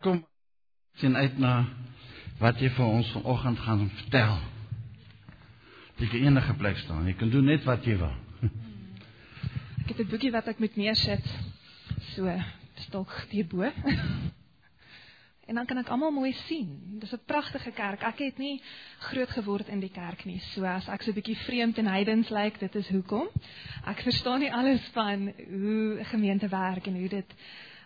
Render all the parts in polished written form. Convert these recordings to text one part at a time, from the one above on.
Kom, sien uit na wat jy vir ons vanoggend gaan vertel. Jy kan enige plek staan, jy kan doen net wat jy wil. Ek het 'n boekie wat ek moet neersit, so, stok hierbo. En dan kan ek almal mooi sien. Dis 'n pragtige kerk. Ek het nie groot geword in die kerk nie. So as ek so 'n bietjie vreemd en heidens lyk, dit is hoekom. Ek verstaan nie alles van hoe gemeente werk en hoe dit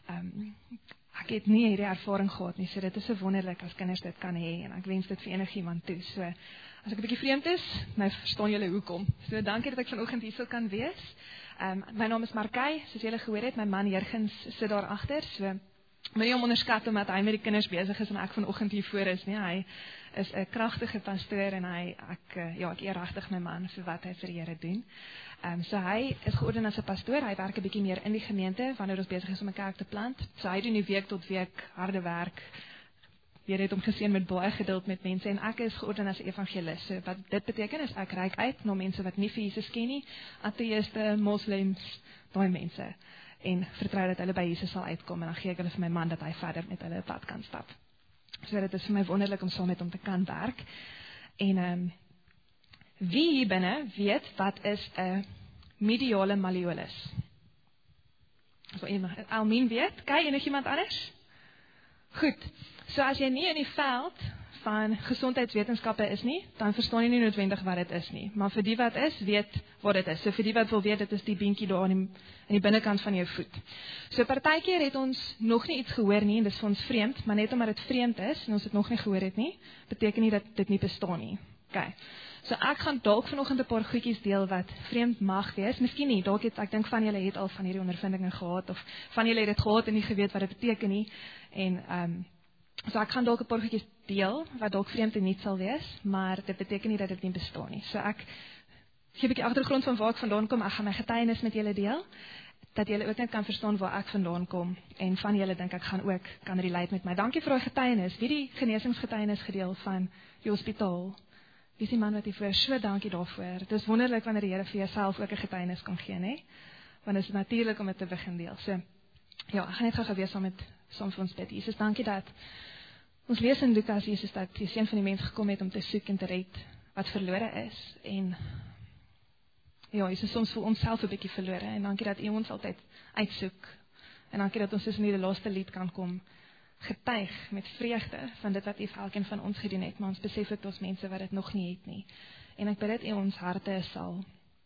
ek het nie hierdie ervaring gehad nie. So dit is so wonderlik as kinders dit kan hê en ek wens dit vir enigiemand toe. So as ek 'n bietjie vreemd is, nou verstaan julle hoekom. So dankie dat ek vanoggend hier kan wees. My naam is Markay, soos julle gehoor het, my man Jurgens sit daar agter. So moenie hom onderskat omdat hy met die kinders besig is en ek vanoggend hier voor is nie. Hy is 'n kragtige pastoor en ek eer regtig my man vir wat hy vir die Here doen. So hy is georden as 'n pastoor. Hy werk 'n bietjie meer in die gemeente wanneer ons besig is om 'n kerk te plant. So hy doen die week tot week harde werk. Jy het hom geseën met baie geduld met mense en ek is georden as 'n evangelis. So wat dit beteken is ek reik uit na mense wat nie vir Jesus ken nie, ateïste, moslems, daai mense. En vertrou dat hulle by Jesus sal uitkom en dan gee ek hulle vir my man dat hy verder met hulle pad kan stap. So dit is vir my wonderlik om saam met hom te kan werk. En wie hier binne weet wat is 'n mediale malleolus? So Almien weet, kyk enigiemand anders? Goed. So as jy nie in die veld van gesondheidswetenskappe is nie, dan verstaan jy nie noodwendig wat dit is nie. Maar vir die wat is, weet wat dit is. So vir die wat wil weet, dit is die beentjie daar aan die binnekant van jou voet. So partykeer het ons nog nie iets gehoor nie, en dis vir ons vreemd, maar net omdat dit vreemd is, en ons het nog nie gehoor het nie, beteken nie dat dit nie bestaan nie. Okay. So ek gaan dalk vanoggend 'n paar goedjies deel wat vreemd mag wees. Miskien nie, dalk ek dink van julle het al van hierdie ondervindinge gehad, of van julle het dit gehad en nie geweet wat dit beteken nie. En so ek gaan dalk 'n paar goedjies deel, wat dalk vreemd en nuut sal wees, maar dit beteken nie dat dit nie bestaan nie. So ek gee 'n bietjie agtergrond van waar ek vandaan kom, ek gaan my getuienis met julle deel, dat julle ook net kan verstaan waar ek vandaan kom, en van julle dink ek gaan ook kan relate met my. Dankie vir daai getuienis. Wie die genesingsgetuienis gedeel van die hospitaal? Wie is die man wat hier voor? So dankie daarvoor. Het is wonderlik wanneer die Here vir jouself ook 'n getuienis kan gee, né? Want dit is natuurlik om dit te begin deel. So, ja, ek gaan net gou weer saam vir ons bid. Jesus, dankie dat ons lees in Lukas, Jesus, dat die seun van die mens gekom het om te soek en te red wat verlore is. En ja, Jesus, soms voel ons self 'n bietjie verlore, en dankie dat U ons altyd uitsoek. En dankie dat ons tussen die laaste lied kan kom getuig met vreugde van dit wat U vir elkeen van ons gedoen het, maar ons besef dat ons mense wat dit nog nie het nie. En ek bid dat U ons harte sal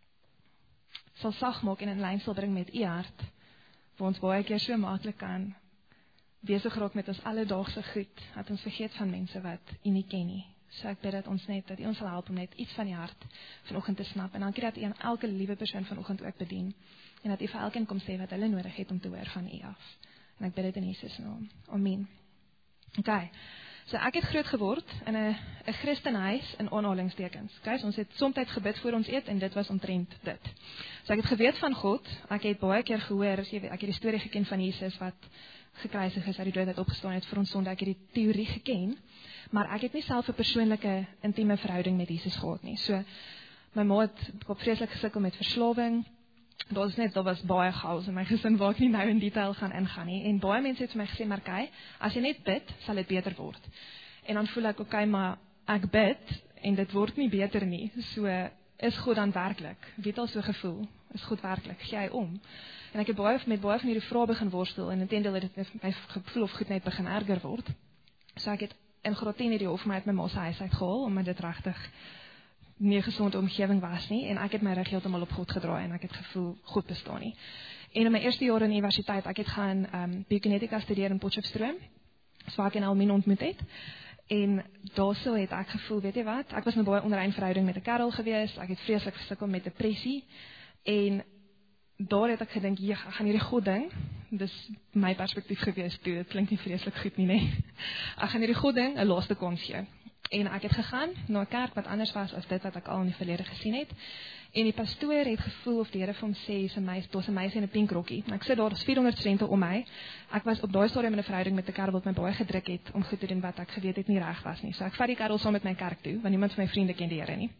sag maak en in lyn sal bring met U hart, waar ons baie keer so maklik kan besig raak met ons alledaagse goed, dat ons vergeet van mense wat U nie ken nie. So ek bid dat U ons sal help om net iets van die hart vanoggend te snap, en dankie dat U aan elke liewe persoon vanoggend ook bedien, en dat U vir elkeen kom sê wat hulle nodig het om te hoor van U af. En ek bid dit in Jesus naam. Amen. Okay. So ek het groot geword in 'n Christenhuis in aanhalingstekens. Okay, so ons het soms gebid voor ons eet en dit was omtrent dit. So ek het geweet van God. Ek het baie keer gehoor, ek het die storie geken van Jesus wat gekruisig is, uit die dood uit opgestaan het vir ons sonde. Ek het die teorie geken, maar ek het nie self 'n persoonlike intieme verhouding met Jesus gehad nie. So my ma het vreeslik gesukkel met verslawing. Daar was baie chaos in my gesin waar ek nie nou in detail gaan ingaan nie. En baie mense het vir my gesê, Markay, as jy net bid, sal dit beter word. En dan voel ek, okay, maar ek bid en dit word nie beter nie. So is God dan werklik? Wie het al so gevoel? Is God werklik? Gee hy om? En ek het met baie van hierdie vrae begin worstel, en intendeel het dit my gevoel of goed net begin erger word. So ek het in graad 10 hierdie hof my uit my ma se huis uit gehaal, omdat dit regtig nie 'n gesonde omgewing was nie, en ek het my rug heeltemal op God gedraai, en ek het gevoel, God bestaan nie. En in my eerste jaar in universiteit, ek het gaan biokinetika studeer in Potchefstroom, so ek en Almien ontmoet het, en daarso het ek gevoel, weet jy wat, ek was in 'n baie onrein verhouding met 'n kerel gewees, ek het vreeslik gesukkel met depressie, en daar het ek gedink, ek gaan hierdie God ding, dis my perspektief gewees toe, dit klink nie vreeslik goed nie, nee. Ek gaan hierdie God ding 'n laaste kans gee. En ek het gegaan na 'n kerk wat anders was as dit wat ek al in die verlede gesien het. En die pastoor het gevoel of die Here vir hom sê, daar's 'n meisie in 'n pink rokkie. En ek sit daar's 400 studente om my. Ek was op daai stadium in 'n verhouding met 'n kerel wat my baie gedruk het om goed te doen wat ek geweet het nie reg was nie. So ek vat die kerel saam met my kerk toe, want niemand van my vriende ken die Here nie.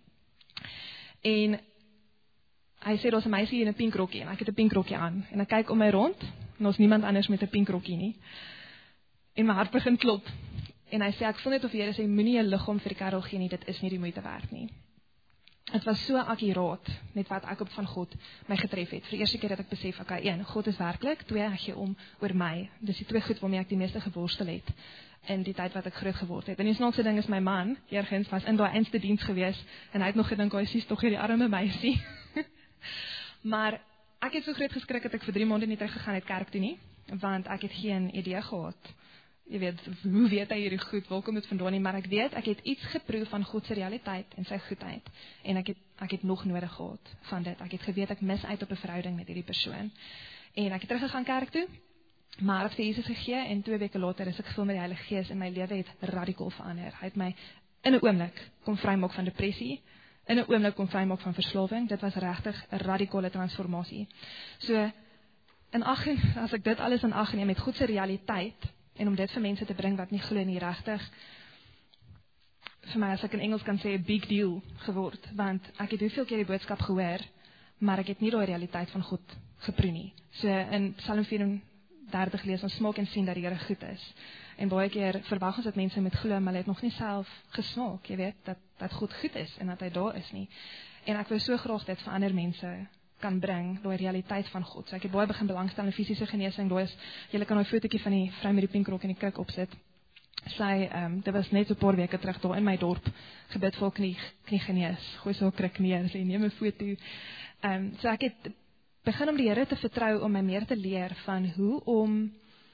En hy sê daar's 'n meisie in 'n pink rokkie, en ek het 'n pink rokkie aan. En ek kyk om my rond, en daar's niemand anders met 'n pink rokkie nie. En my hart begin klop. En hy sê, ek voel net of die Here sê, moenie 'n liggaam vir die kerel gee nie, dit is nie die moeite werd nie. Het was so akkuraat met wat ek op van God my getref het. Vir die eerste keer dat ek besef, okay, 1, God is werklik, 2, hy gee om oor my. Dis die 2 goed waarmee ek die meeste geworstel het in die tyd wat ek groot geword het. En die snaakse ding is, my man, eergens, was in daai einste diens gewees, en hy het nog gedink, hy sies toch hierdie arme meisie. Maar ek het so groot geskrik, dat ek vir 3 maande nie teruggegaan het kerk toe nie, want ek het geen idee gehad. Jy weet, hoe weet hy hierdie goed, waar kom dit vandaan nie, maar ek weet, ek het iets geproe van God se realiteit en sy goedheid, en ek het nog nodig gehad van dit, ek het geweet, ek mis uit op 'n verhouding met hierdie persoon, en ek het teruggegaan kerk toe, maar het vir Jesus gegee, en 2 weke later is ek gevul met die Heilige Gees, en my lewe het radicaal verander, hy het my in 'n oomblik kom vrymaak van depressie, in 'n oomblik kom vrymaak van verslawing, dit was regtig 'n radikale transformasie, so, as ek dit alles in ag neem met God se realiteit, en om dit vir mense te bring wat nie glo nie, regtig, vir my, as ek in Engels kan sê, 'n big deal geword, want ek het hoeveel keer die boodskap gehoor, maar ek het nie die realiteit van God geproe nie. So in Psalm 34 lees ons, smaak en sien dat die Here goed is. En baie keer verwag ons dat mense moet glo, maar hulle het nog nie self gesmaak, jy weet, dat God goed is, en dat hy daar is nie. En ek wil so graag dit vir ander mense kan bring, die realiteit van God. So ek het baie begin belangstel in fisiese genesing, julle kan 'n fotootjie van die vrou met die pink rok en die kruik opsit. Sy, dit was net so 'n paar weke terug daar in my dorp, gebid vir knie genees, gooi so 'n kruik neer, sê neem 'n foto. So ek het begin om die Here te vertrou, om my meer te leer van hoe om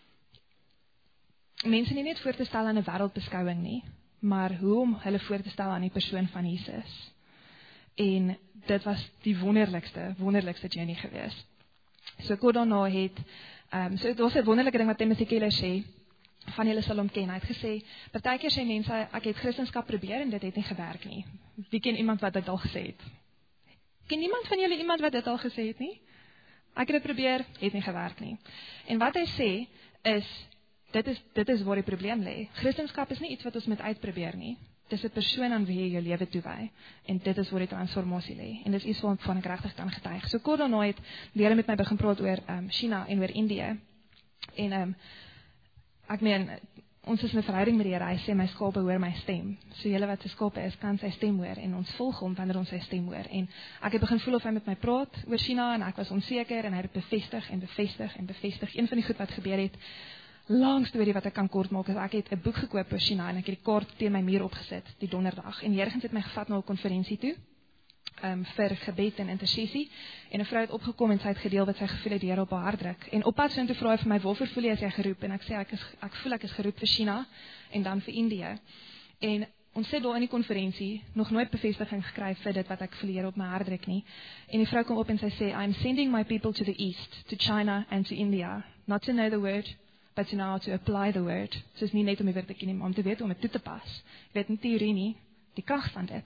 mense nie net voor te stel aan 'n wêreldbeskouing nie, maar hoe om hulle voor te stel aan die persoon van Jesus. En dit was die wonderlikste journey gewees. So kort daarna het, so dit was 'n wonderlike ding wat Timothy Keller sê, van julle sal hom ken. Hy het gesê, partykeer sê mense, ek het Christendom probeer en dit het nie gewerk nie. Wie ken iemand wat dit al gesê het? Ken niemand van julle iemand wat dit al gesê het nie? Ek het dit probeer, het nie gewerk nie. En wat hy sê, is, dit is waar die probleem lê. Christendom is nie iets wat ons moet uitprobeer nie. Dis 'n persoon aan wie jy jou lewe toewy, en dit is waar die transformasie lê, en dis iets waarvan ek regtig kan getuig. So kort daarna het die Here met my begin praat oor China en oor Indië, en ek meen, ons is in 'n verhouding met die Here, hy sê my skape hoor my stem, so julle wat sy skape is, kan sy stem hoor, en ons volg hom wanneer ons sy stem hoor, en ek het begin voel of hy met my praat oor China, en ek was onseker, en hy het bevestig, een van die goed wat gebeur het, lang storie wat ek kan kort maak, is ek het 'n boek gekoop oor China, en ek het die kaart teen my muur opgesit, die donderdag, en Jurgens het my gevat na 'n konferensie toe, vir gebed en intersessie, en 'n vrou het opgekom, en sy het gedeel wat sy gevoel het, die Here op haar hart druk, en op pad so toe vra hy vir my, waarvoor voel jy as jy geroep, en ek sê, ek voel ek is geroep vir China, en dan vir Indië, en ons sit daar in die konferensie, nog nooit bevestiging gekry vir dit wat ek voel die Here op my hart druk nie, en die vrou kom op en sy sê, I'm sending my people to the east, to China and to India, not to know the word, but to know how to apply the word. So is nie net om die woord te ken nie, maar om te weet om het toe te pas. Jy weet nie theorie nie, die krag van dit.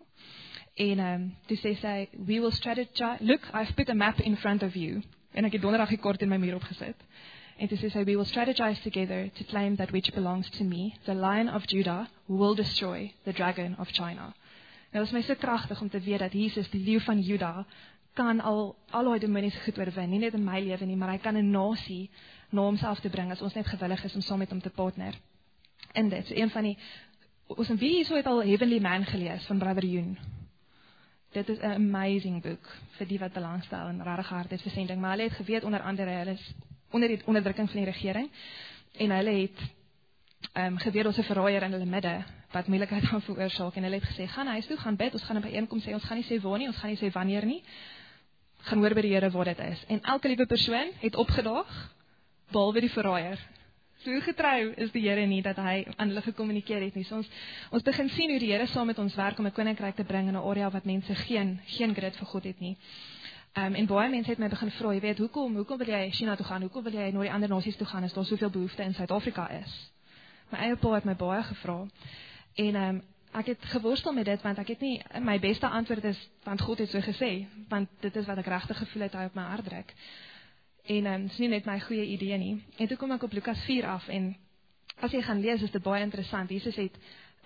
En toe sê sy, we will strategize, look, I've put a map in front of you. En ek het donderdag die kaart in my muur opgesit. En toe sê sy, we will strategize together to claim that which belongs to me, the Lion of Judah will destroy the dragon of China. En dat is my so kragtig om te weet dat Jesus, die leeu van Juda, kan al die demoniese goed oorwin, nie net in my lewe nie, maar hy kan 'n nasie na homself te bring, as ons net gewillig is om saam met hom te partner. En dit, so een van die, ons en wie hierso het al Heavenly Man gelees, van Brother Yoon. Dit is 'n amazing boek, vir die wat belangstel en regtig hart het vir sending, maar hulle het geweet, onder andere, hulle is onder die onderdrukking van die regering, en hulle het geweet, ons 'n verraaier in hulle midde, wat moeilikheid gaan veroorsaak, en hulle het gesê, gaan huis toe, gaan bid, ons gaan 'n byeenkoms sê, ons gaan nie sê waar nie, ons gaan nie sê wanneer nie, gaan hoor by die Here waar dit is, en elke liewe persoon het opgedaag, behalwe die verraaier. So getrou is die Here nie, dat hy aan hulle gekommunikeer het nie. So ons begin sien hoe die Here saam met ons werk, om 'n koninkryk te bring in 'n area wat mense geen grid vir God het nie. En baie mense het my begin vra, jy weet, hoekom wil jy China toe gaan, hoekom wil jy na die ander nasies toe gaan, as daar soveel behoefte in Suid-Afrika is? My eie pa het my baie gevra, en ek het geworstel met dit, want ek het nie, my beste antwoord is, want God het so gesê, want dit is wat ek regtig gevoel het, hy op my hart druk. En is nie net my goeie idee nie. En toe kom ek op Lukas 4 af, en as jy gaan lees, is dit baie interessant. Jesus het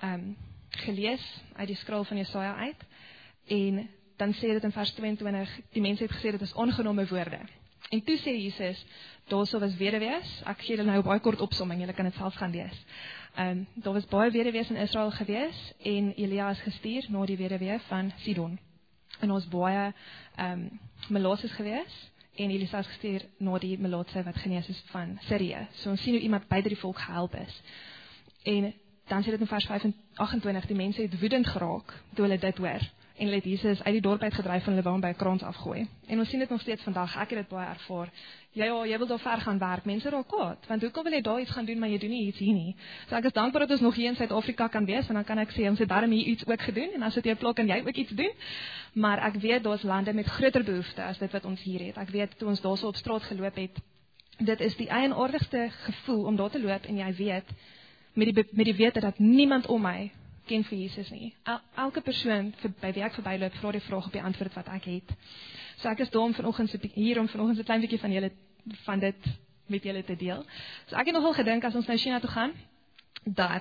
gelees uit die skraal van Jesaja uit, en dan sê dit in vers 22, die mense het gesê, dit is aangename woorde. En toe sê Jesus, daarso was weduwees, ek gee julle nou 'n baie kort opsomming, julle kan dit self gaan lees. Daar was baie weduwees in Israel gewees, en Elia is gestuur na die weduwee van Sidon. En ons baie Melosses gewees, en Elisa is gestuur na die Melotse wat genees is van Sirië. So ons sien hoe iemand beide die volk gehelp is. En dan sê dit in vers 28, die mense het woedend geraak, toe hulle dit hoor. En hulle het Jesus uit die dorp uitgedryf en hulle wou hom by 'n krans afgooi. En ons sien dit nog steeds vandag, ek het dit baie ervaar. Ja, jy wil daar ver gaan werk, mense raak kwaad, want hoekom wil jy daar iets gaan doen, maar jy doen nie iets hier nie. So ek is dankbaar dat ons nog hier in Suid-Afrika kan wees, want dan kan ek sê, ons het daarom hier iets ook gedoen, en as dit jou plak, kan jy ook iets doen. Maar ek weet, daar's lande met groter behoefte as dit wat ons hier het. Ek weet, toe ons daar so op straat geloop het, dit is die eienaardigste gevoel om daar te loop, en jy weet, met die wete dat niemand om my ken vir Jesus nie. Elke persoon by wie ek verbyloop, vra die vraag op die antwoord wat ek het. So ek is daar om vanoggend so 'n klein bietjie van dit met julle te deel. So ek het nogal gedink, as ons nou China toe gaan, dat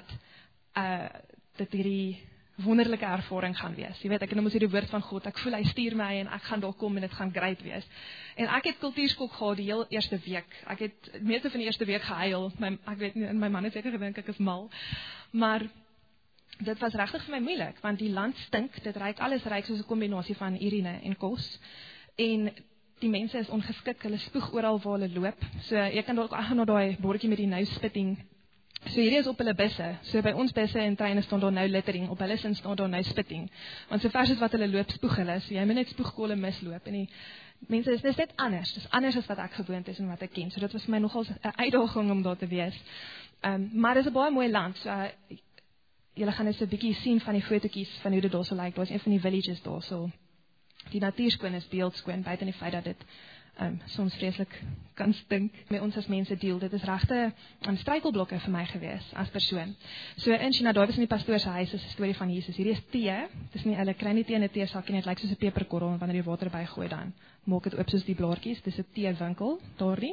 dit hierdie wonderlike ervaring gaan wees. Jy weet, ek het nou mos hierdie woord van God, ek voel hy stuur my en ek gaan daar kom en dit gaan great wees. En ek het kultuurskok gehad die heel eerste week. Ek het meeste van die eerste week gehuil. Ek weet nie, my man het seker gedink ek is mal. Maar dit was regtig vir my moeilik, want die land stink, alles ruik soos 'n kombinasie van urine en kos. En die mense is ongeskik, hulle spoeg oral waar hulle loop. So jy kan dalk na daai bordjie met die no spitting. So hierdie is op hulle busse. So by ons busse en treine staan daar nou littering, op hulle sin staan daar nou spitting. Want so vers as wat hulle loop, spoeg hulle. So jy moet net spoegkolle misloop. En die mense is net anders. Dis anders as wat ek gewoond is en wat ek ken. So dit was vir my nogal 'n uitdaging om daar te wees. Maar dit is 'n baie mooi land. So julle gaan net so 'n bietjie sien van die fotootjies van hoe dit daar so lyk. Daar's een van die villages daar so. Die natuurskoon is beeldskoon, buite in die feit dat dit soms vreeslik kan stink. Met ons as mense deel, dit is regte struikelblokke vir my gewees, as persoon. So in China, daar was in die pastoor se huis, is 'n storie van Jesus. Hierdie is tee, dis nie, hulle kry nie tee in 'n teesakkie nie, dit lyk soos 'n peperkorrel, en wanneer jy water bygooi dan, maak dit oop soos die blaartjies, dis 'n teewinkel, daardie.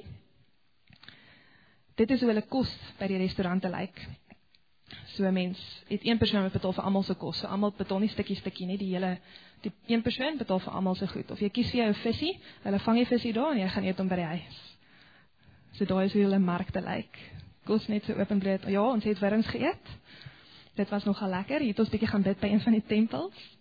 Dit is hoe hulle kos by die restaurante lyk. So 'n mens het een persoon wat betaal vir almal se kos, so almal betaal nie stukkie nie, die een persoon betaal vir almal se goed, of jy kies vir jou 'n visie, hulle vang die visie daar, en jy gaan eet hom by die huis. So daar is hoe hulle markte lyk, kos net so openbloot, ja, ons het wurms geëet, dit was nogal lekker, hier het ons bietjie gaan bid by een van die tempels,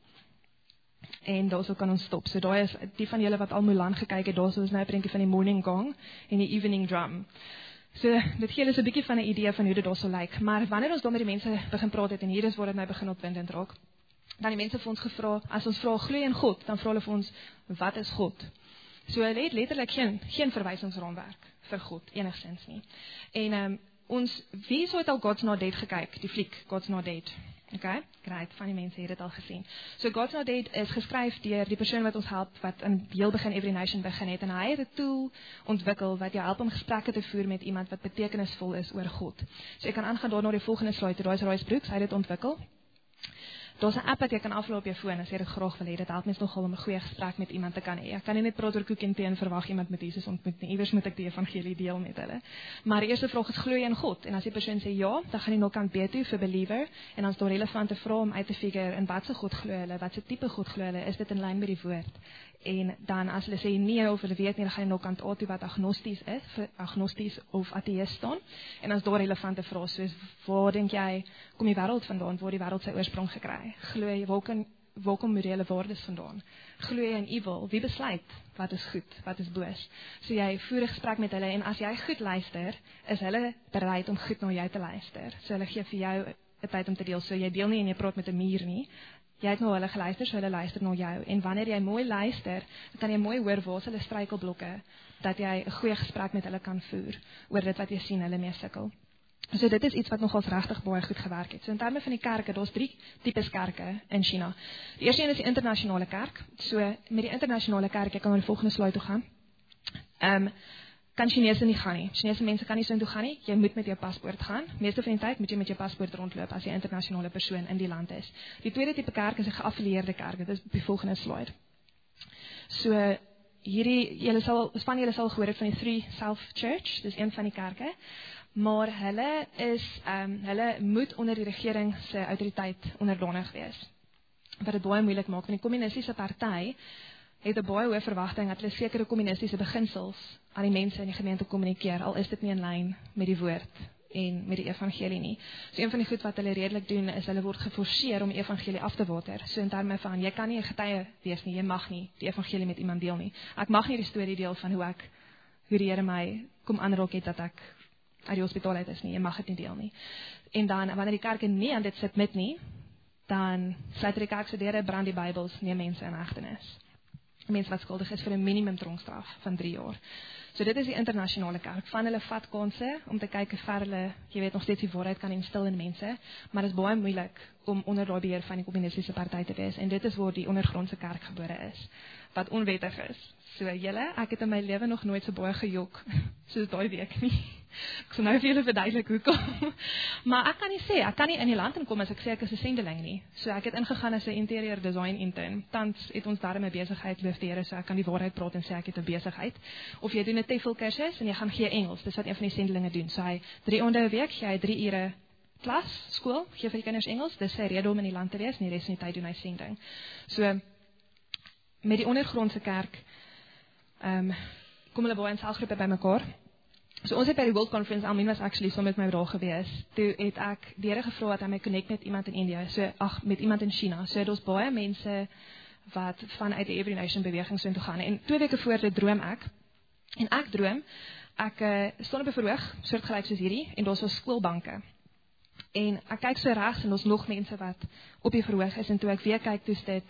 en daarso kan ons stop, so daar is, die van julle wat al Mulan gekyk het, daarso is nou 'n prentjie van die morning gong, en die evening drum. So, dit gee ons 'n bietjie van 'n idee van hoe dit daar so lyk. Maar wanneer ons dan met die mense begin praat het, en hier is waar dit nou begin opwindend raak, dan die mense vir ons gevra, as ons vra, glo jy in God, dan vra hulle vir ons, wat is God? So, hulle het letterlik geen verwysingsraamwerk vir God, enigstens nie. En wie so het al God's Not Dead gekyk, die fliek, God's Not Dead? Okay, great, van die mense het dit al gesien. So God's Not Dead is geskryf deur die persoon wat ons help, wat in heel begin Every Nation begin het, en hy het 'n tool ontwikkel, wat jou help om gesprekke te voer met iemand wat betekenisvol is oor God. So jy kan aangaan daar na die volgende slide, daar is Royce Brooks, hy het dit ontwikkel. Daar's 'n app wat jy kan aflaai op jou foon, as jy dit graag wil hê, dit help mens nogal om 'n goeie gesprek met iemand te kan hê. Ek kan nie net praat oor koek en tee en verwag iemand met Jesus ontmoet nie, iewers moet ek die evangelie deel met hulle. Maar die eerste vraag is, glo jy in God? En as die persoon sê ja, dan gaan jy na kant B toe vir believer, en dan is daar relevante vrae om uit te figure, in wat se God glo hulle, wat se tipe God glo hulle, is dit in lyn met die woord? En dan as hulle sê nee, of hulle weet nie, dan gaan jy na kant A toe wat agnosties is, vir agnosties of ateïst staan, en dan is daar relevante vrae, soos, waar dink jy, kom die wêreld vandaan, waar die wêreld sy oorsprong gekry? Glo jy, waar kom morele waardes vandaan? Glo jy in evil? Wie besluit wat is goed, wat is boos? So jy voer 'n gesprek met hulle, en as jy goed luister, is hulle bereid om goed na jou te luister. So hulle gee vir jou 'n tyd om te deel, so jy deel nie en jy praat met 'n muur nie. Jy het na hulle geluister, so hulle luister na jou. En wanneer jy mooi luister, dan kan jy mooi hoor waar is hulle struikelblokke, dat jy 'n goeie gesprek met hulle kan voer, oor dit wat jy sien hulle mee sukkel. So dit is iets wat nogals regtig baie goed gewerk het. So in terme van die kerke, daar's 3 tipes kerke in China. Die eerste een is die internasionale kerk. So met die internasionale kerk, jy kan na die volgende slide toe gaan. Kan Chinese nie gaan nie. Chinese mense kan nie so intoe gaan nie. Jy moet met jou paspoort gaan. Meeste van die tyd moet jy met jou paspoort rondloop as jy 'n internasionale persoon in die land is. Die tweede tipe kerk is 'n geaffilieerde kerk. Dit is op die volgende slide. So julle sal gehoor het van die Three Self Church, dis een van die kerke. Maar hulle moet onder die regering se autoriteit onderdanig wees. Wat dit baie moeilik maak, want die kommunistiese party het 'n baie hoë verwagting dat hulle sekere kommunistiese beginsels aan die mense in die gemeente kommunikeer, al is dit nie in lyn met die woord en met die evangelie nie. So een van die goed wat hulle redelik doen, is hulle word geforseer om die evangelie af te water. So in terme van, jy kan nie 'n getuie wees nie, jy mag nie die evangelie met iemand deel nie. Ek mag nie die storie deel van hoe die Here my kom aanraak het dat ek uit die hospitaal uit is nie, jy mag dit nie deel nie. En dan, wanneer die kerke nie aan dit submit nie, dan sluit die kerk se deure, brand die Bybels, neem mense in hegtenis. Mense wat skuldig is vir 'n minimum tronkstraf van 3 jaar. So dit is die internasionale kerk. Van hulle vat kanse om te kyk hoe ver hulle, jy weet, nog steeds die waarheid kan instil in mense, maar dit is baie moeilik om onder daai beheer van die kommunistiese party te wees, en dit is waar die ondergrondse kerk gebore is, wat onwettig is. So ek het in my lewe nog nooit so baie gejok, soos daai week nie. Ek sal nou vir julle verduidelik hoekom. Maar ek kan nie sê, ek kan nie in die land inkom as ek sê ek is 'n sendeling nie. So ek het ingegaan as 'n interior design intern. Tans het ons daarmee 'n besigheid, loof die Here, so ek kan die waarheid praat en sê ek het 'n besigheid. Of jy doen 'n TEFL kursus en jy gaan gee Engels, dis wat een van die sendelinge doen. So hy 3 aande 'n week, jy 3 ure klas, skool, gee vir die kinders Engels, dis sy rede om in die land te wees, en die res van die tyd doen hy sending. So met die ondergrondse kerk kom hulle baie in selgroepe bymekaar. So ons het by die World Conference, Almin was actually saam met my daar gewees, toe het ek die Here gevra dat hy my connect met iemand in India, met iemand in China. So het ons baie mense wat vanuit die Every Nation beweging so in toe gaan. En 2 weke voor dit droom ek, en ek droom, ek staan op 'n verhoog, soortgelyk soos hierdie, en daar's so skoolbanke. En ek kyk so regs, en ons nog mense wat op die verhoog is, en toe ek weer kyk, toe's dit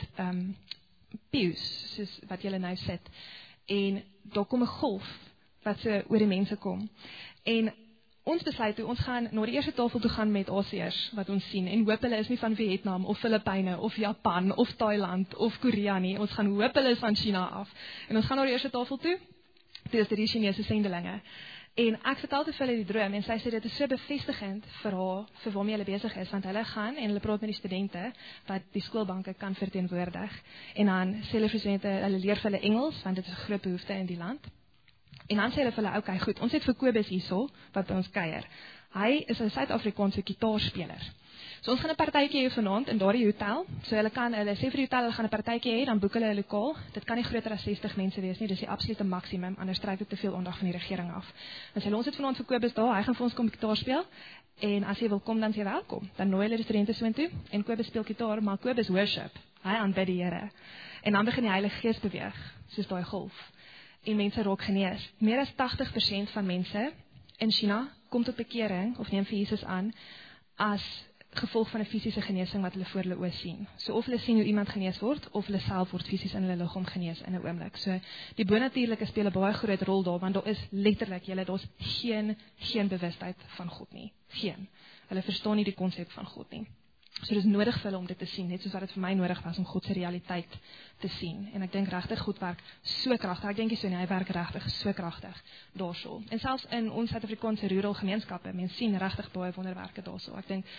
pews, soos wat julle nou sit. En daar kom 'n golf wat so oor die mense kom. En ons besluit toe, ons gaan na die eerste tafel toe gaan met Asiërs wat ons sien, en hoop hulle is nie van Vietnam, of Filippyne, of Japan, of Thailand, of Korea nie. Ons gaan hoop hulle is van China af. En ons gaan na die eerste tafel toe is dit die Chinese sendelinge. En ek vertel te vir hulle die droom, en sy sê dit is so bevestigend vir haar, vir waarmee hulle besig is, want hulle gaan en hulle praat met die studente, wat die skoolbanke kan verteenwoordig, en dan sê hulle vir studente, hulle leer vir hulle Engels, want dit is 'n groot behoefte in die land, en dan sê hulle vir hulle, okay, goed, ons het vir Kobus hierso, wat by ons kuier, hy is 'n Suid-Afrikaanse gitaarspeler, so ons gaan 'n partytjie hê vanaand in daardie hotel, so hulle sê vir die hotel, hulle gaan 'n partytjie hê, dan boek hulle 'n lokaal, dit kan nie groter as 60 mense wees nie, dis die absolute maksimum, anders trek dit te veel aandag van die regering af. Dan sê ons het vanaand vir Kobus daar, hy gaan vir ons kom gitaar speel, en as jy wil kom, dan is jy welkom. Dan nooi hulle die studente so intoe, en Kobus speel gitaar, maar Kobus worship, hy aanbid die Here, en dan begin die Heilige Gees beweeg, soos daai golf, en mense raak genees. Meer as 80% van mense in China kom tot bekering, of neem vir Jesus aan, as gevolg van 'n fisiese genesing wat hulle voor hulle oë sien. So of hulle sien hoe iemand genees word, of hulle self word fisies in hulle liggaam genees in 'n oomblik. So die bonatuurlike speel 'n baie groot rol daar, want daar is letterlik, daar's geen bewustheid van God nie. Geen. Hulle verstaan nie die konsep van God nie. So dis nodig vir hulle om dit te sien, net soos wat dit vir my nodig was om God se realiteit te sien. En ek dink regtig God werk so kragtig. Ek dink nie so nie, hy werk regtig so kragtig daarso. En selfs in ons Suid-Afrikaanse rural gemeenskappe, mense sien regtig baie wonderwerke daarso. Ek dink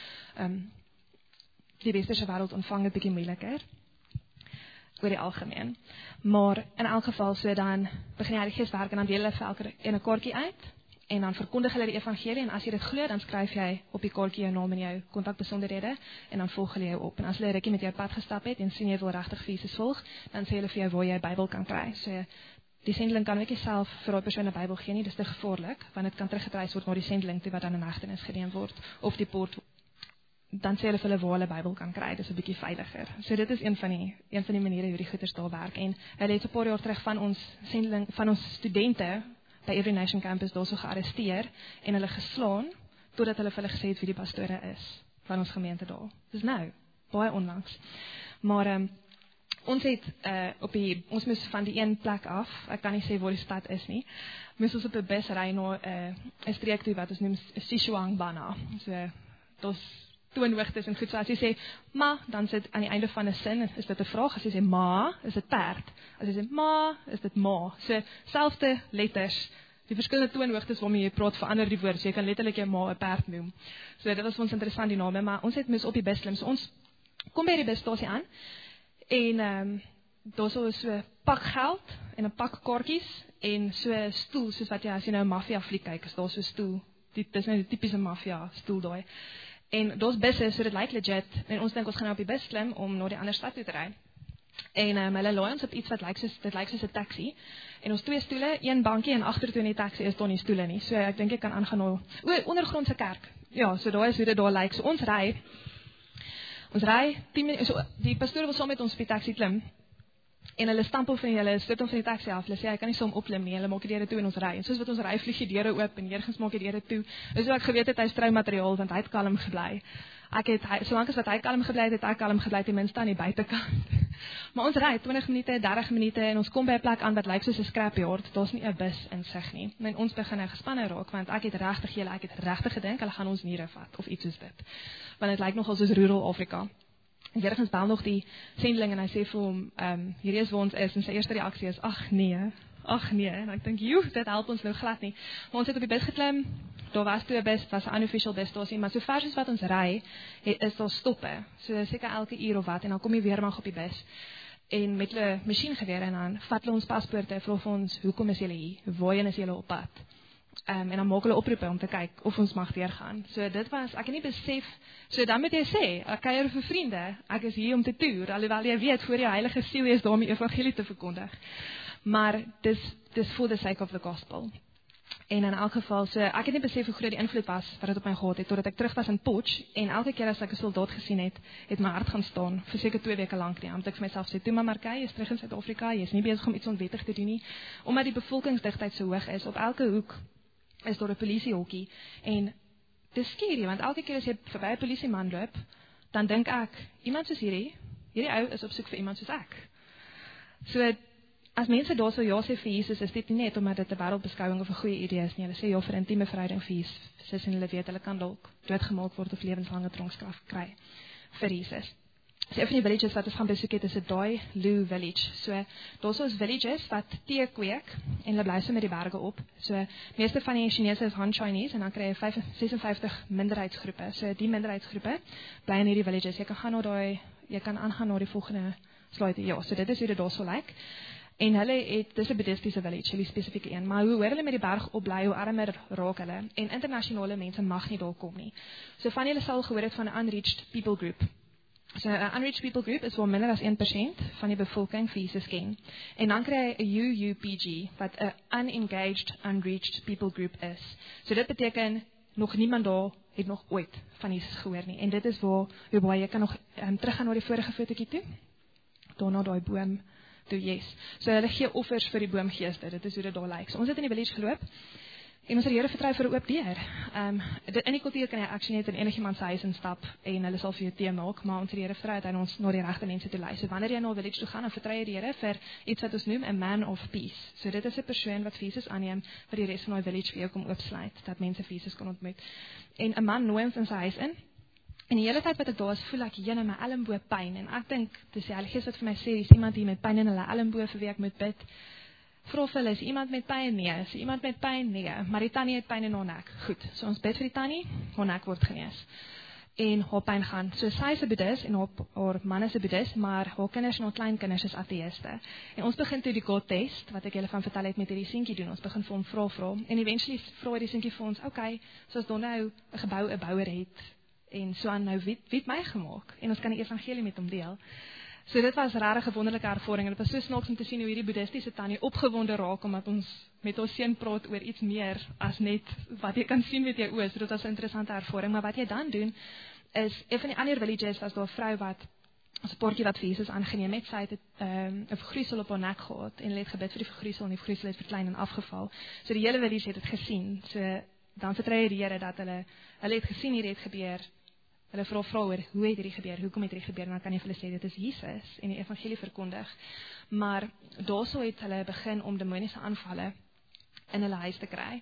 die westerse wêreld ontvang dit bietjie moeiliker oor die algemeen. Maar in elk geval, so dan begin die Heilige Gees werk, en dan deel hulle vir elke een 'n kaartjie uit, en dan verkondig hulle die evangelie, en as jy dit glo, dan skryf jy op die kaartjie jou naam en jou kontakbesonderhede, en dan volg hulle jou op. En as hulle 'n rukkie met jou pad gestap het, en sien jy wil regtig vir Jesus volg, dan sê hulle vir jou waar jy 'n Bybel kan kry. So die sendeling kan ook nie self vir daai persoon 'n Bybel gee nie, dis te gevaarlik, want dit kan teruggetrys word na die sendeling toe, wat dan in hegtenis geneem word, of die poort. Dan sê hulle vir hulle waar hulle Bybel kan kry, dis 'n bietjie veiliger. So dit is een van die maniere hoe die goeders daar werk. En hulle het 'n paar jaar terug van ons studente by Every Nation Campus daarso gearresteer, en hulle geslaan, totdat hulle vir hulle gesê het wie die pastore is, van ons gemeente daar. Dis nou, baie onlangs. Maar ons moes van die een plek af, ek kan nie sê waar die stad is nie, moes ons op 'n bus ry na 'n streek toe wat ons noem Sichuan-Bana. So, daar's toonhoogtes en goed, so as jy sê ma, dan sit aan die einde van 'n sin, is dit 'n vraag, as jy sê ma, is dit perd, as jy sê ma, is dit ma, so selfde letters, die verskillende toonhoogtes waarmee jy praat verander die woord, so jy kan letterlik jou ma 'n perd noem. So dit was ons interessant die name, maar ons het moes op die bus klim, so ons kom by die busstasie aan, en daar is so 'n pak geld, en 'n pak kaartjies, en so 'n stoel, soos wat jy, as jy nou 'n maffia fliek kyk, is daar so 'n stoel, dit is nou die tipiese maffia stoel daai. En daar's busse, so dit lyk legit, en ons dink ons gaan nou op die bus klim om na die ander stad toe te ry. En hulle laai ons op iets wat dit lyk soos 'n taxi. En ons 2 stoele, 1 bankie en agtertoe in die taxi is daar nie stoele nie. So ek dink ek kan aangaan na ondergrondse kerk. Ja, so daar is hoe dit daar lyk. So ons ry 10 minute, so die pastoor wil saam met ons op die taxi klim. En hulle stamp of hulle stoot ons van die taxi af. Hulle sê hy kan nie saam opklim nie. Hulle maak die deure toe en ons ry. En soos wat ons ry, vlieg die deure oop en eergens maak die deure toe. Dis hoe ek geweet het hy is troumateriaal want hy het kalm gebly. Solank as wat hy kalm gebly het ek kalm gebly ten minste aan die buitekant. Maar ons ry 20 minute, 30 minute en ons kom by 'n plek aan wat lyk soos 'n scrapyard. Daar's nie 'n bus in sig nie. En ons begin nou gespanne raak want ek het regtig gedink hulle gaan ons niere vat of iets soos dit. Want dit lyk nogal soos rural Afrika. En Jurgens bel nog die sendeling en hy sê vir hom, hierdie is waar ons is, en sy eerste reaksie is, ag nee, en ek dink, dit help ons nou glad nie. Maar ons het op die bus geklim, daar was toe 'n bus, was 'n unofficial busstasie, maar so ver soos wat ons ry, is daar stoppe, so seker elke uur of wat, en dan kom jy weer mag op die bus, en met hulle masjiengewere, en dan vat hulle ons paspoorte, vra vir ons, hoekom is julle hier, waarheen is julle op pad? En dan maak hulle oproepe om te kyk of ons mag deurgaan. So dit was, ek het nie besef, so dan moet jy sê, ek kuier vir vriende, ek is hier om te toer, alhoewel jy weet, voor jou heilige siel is daar om die evangelie te verkondig. Maar dis for the sake of the gospel. En in elk geval, so ek het nie besef hoe groot die invloed was, wat het op my gehad het, totdat ek terug was in Potch, en elke keer as ek 'n soldaat gesien het my hart gaan staan, vir seker 2 weke lank nie, omdat ek vir myself sê, toe maar Markei, jy is terug in Suid-Afrika, jy is nie besig om iets onwettig te doen nie, omdat die bevolkingsdigtheid so hoog is, op elke hoek, is daar 'n polisiehokkie, en dis skerie, want elke keer as jy verby 'n polisieman loop, dan dink ek, iemand soos hierdie ou is op soek vir iemand soos ek. So, as mense daar so ja sê vir Jesus, is dit nie net omdat dit 'n wêreldbeskouing of 'n goeie idee is nie, hulle sê ja vir intieme verhouding vir Jesus, en hulle weet, hulle kan dalk doodgemaak word of lewenslange tronkstraf kry vir Jesus. So een van die villages wat ons gaan besoek het, is 'n Dai Lu village. So, daar is villages wat tee kweek, en hulle bly so met die berge op. So, meeste van die Chinese is Han Chinese, en dan kry jy 56 minderheidsgroepe. So, die minderheidsgroepe bly in hierdie villages. Jy kan aangaan na die volgende slide. Ja, so dit is hoe dit daar so lyk. En hulle dis 'n buddhistiese village, hulle spesifieke een. Maar hoe hoor hulle met die berg op bly, hoe armer raak hulle. En internasionale mense mag nie daar kom nie. So, van julle sal gehoor het van 'n unreached people group. So, 'n unreached people group is waar minder as 1% van die bevolking vir Jesus ken. En dan kry jy 'n UUPG, wat 'n unengaged, unreached people group is. So, dit beteken, nog niemand daar het nog ooit van Jesus gehoor nie. En dit is waar jy kan nog teruggaan na die vorige fotootjie toe. Daarna daai boom toe, yes. So, hulle gee offers vir die boomgeeste, dit is hoe dit daar lyk. So, ons het in die village geloop, en ons het die Here vertrou vir 'n oop deur. In die kultuur kan jy actually net in enigiemand se huis instap en hulle sal vir jou tee maak, maar ons het die Here vertrou dat hy ons na die regte mense toe lei. So wanneer jy na 'n village toe gaan, dan vertrou jy die Here vir iets wat ons noem 'n man of peace. So dit is 'n persoon wat vir Jesus aanneem vir die res van daai village vir jou kom oopsluit, dat mense vir Jesus kan ontmoet. En 'n man nooi ons in sy huis in. En die hele tyd wat ek daar is, voel ek jene my elmboog pyn, en ek dink, dis die Heilige Gees wat vir my sê, is iemand hier met pyn in hulle elmboog vir wie ek moet bid. Vra vir hulle, is iemand met pyn? Nee. Is iemand met pyn? Nee. Maar die tannie het pyn in haar nek. Goed, so ons bid vir die tannie, haar nek word genees. En haar pyn gaan. So sy is 'n boeddhis en haar man is 'n boeddhis, maar haar kinders en haar kleinkinders is ateïste. En ons begin toe die God test, wat ek julle van vertel het met hierdie seentjie doen. Ons begin vir hom vra. En eventually vra hierdie seentjie vir ons, okay, so as dan nou 'n gebou 'n bouer het, en so aan nou wie het my gemaak? En ons kan die evangelie met hom deel. So dit was regtig 'n wonderlike ervaring, en dit was so snaaks om te sien hoe hierdie boeddhistiese tannie opgewonde raak, omdat ons met ons seun praat oor iets meer as net wat jy kan sien met jou oë. So dit was 'n interessante ervaring, maar wat jy dan doen, is, een van die ander villages was daar 'n vrou wat, as 'n potjie wat vir Jesus aangeneem het, sy het 'n vergroeisel op haar nek gehad, en hulle het gebid vir die vergroeisel, en die vergroeisel het verklein en afgeval. So die hele village het dit gesien, so dan vertrou jy die Here dat hulle het gesien hierdie het gebeur. Hulle vra oor, hoe het hierdie gebeur, hoekom het hierdie gebeur, en dan kan jy vir hulle sê, dit is Jesus, en die evangelie verkondig. Maar daarso het hulle begin om demoniese aanvalle in hulle huis te kry.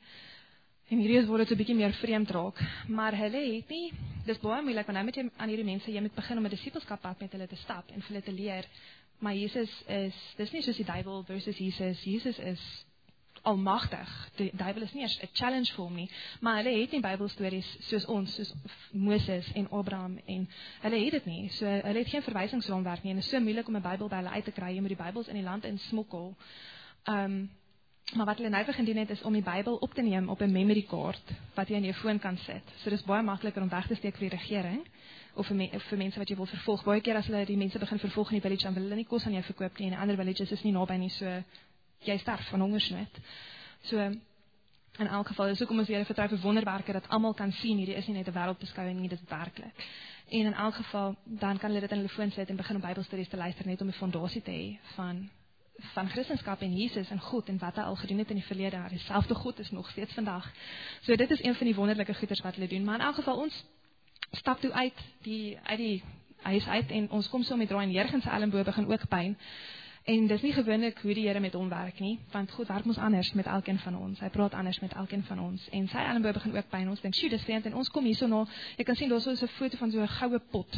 En hierdie is waar dit so 'n bietjie meer vreemd raak. Maar hulle het nie, dis baie moeilik, want nou moet jy aan hierdie mense, jy moet begin om 'n disippelskappad met hulle te stap, en vir hulle te leer, maar Jesus dis nie soos die duiwel versus Jesus is almagtig. Die duiwel is nie 'n challenge vir hom nie, maar hulle het nie Bybelstories soos ons, soos Moses en Abraham, en hulle het dit nie. So hulle het geen verwysingsraamwerk nie, en dit is so moeilik om 'n Bybel by hulle uit te kry. Jy moet die Bybels in die land insmokkel. Maar wat hulle nou begin doen het, is om die Bybel op te neem op 'n memory card, wat jy in jou foon kan sit. So dis baie makliker om weg te steek vir die regering, of vir mense wat jy wil vervolg. Baie keer as hulle die mense begin vervolg in die village, dan wil hulle nie kos aan jou verkoop nie, en ander villages is nie naby nie, so jy sterf van hongersnood. So, in elk geval, is ook om ons Here vertrou vir wonderwerke, dat almal kan sien, hierdie is nie net 'n wêreldbeskouing nie, dit is werklik. En in elk geval, dan kan hulle dit in hulle foon sit en begin om Bybelstudies te luister, net om 'n fondasie te hê van Christendom en Jesus en God en wat hy al gedoen het in die verlede. Dieselfde God is nog steeds vandag. So dit is een van die wonderlike goeders wat hulle doen. Maar in elk geval, ons stap toe uit die huis uit en ons kom so met draai en Jurgen se elmboog begin ook pyn. En dis nie gewoonlik hoe die Here met hom werk nie, want God werk ons anders met elkeen van ons. Hy praat anders met elkeen van ons. En sy elmboog begin ook pyn. Ons dink, "Sjoe, dis vreemd." En ons kom hierso na, jy kan sien daar's so 'n foto van so 'n goue pot.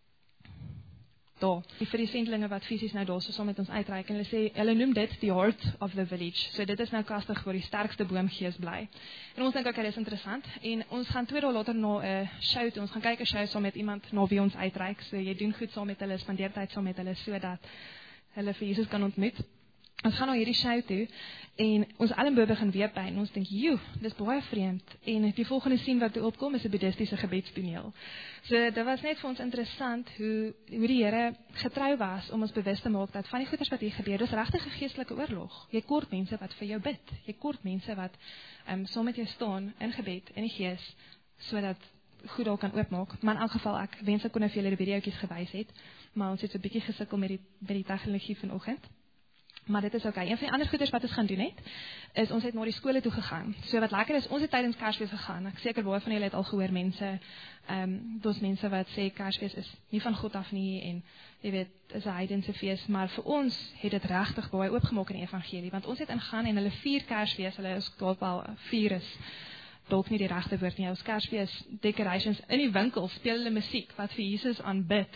Daar, die vir die sendlinge wat fisies nou daar so saam met ons uitreik, en hulle sê, hulle noem dit the heart of the village, so dit is nou kastig waar die sterkste boomgees bly. En ons dink, okay, dit is interessant, en ons gaan 2 dae later na 'n show toe, ons gaan kyk 'n show saam met iemand na wie ons uitreik, so jy doen goed saam met hulle, spandeer tyd saam met hulle, sodat hulle vir Jesus kan ontmoet. Ons gaan na hierdie show toe, en ons elmboog begin weer pyn, en ons dink, joe, dis baie vreemd, en die volgende scene wat toe opkom, is 'n boeddhistiese gebedstoneel. So, dit was net vir ons interessant, hoe die Here getrou was, om ons bewus te maak, dat van die goeders wat hier gebeur, dis regtig 'n geestelike oorlog. Jy kort mense wat vir jou bid, jy kort mense wat saam met jou staan, in gebed, in die gees, sodat goed daar kan oopmaak. Maar in elk geval, ek wens ek kon nou vir julle die videoetjies gewys het, maar ons het so 'n bietjie gesukkel met die tegnologie vanoggend. Maar dit is okay. Een van die ander goeders wat ons gaan doen het, is ons het na die skole toe gegaan. So wat lekker is, ons het tydens Kersfees gegaan. Ek seker baie van julle het al gehoor mense, daar's mense wat sê Kersfees is nie van God af nie, en jy weet, is 'n heidense fees, maar vir ons het dit regtig baie oopgemaak in die evangelie, want ons het ingaan en hulle vier Kersfees, hulle is dalk wel vier is dalk nie die regte woord nie, ons Kersfees decorations in die winkel, speel hulle musiek wat vir Jesus aanbid.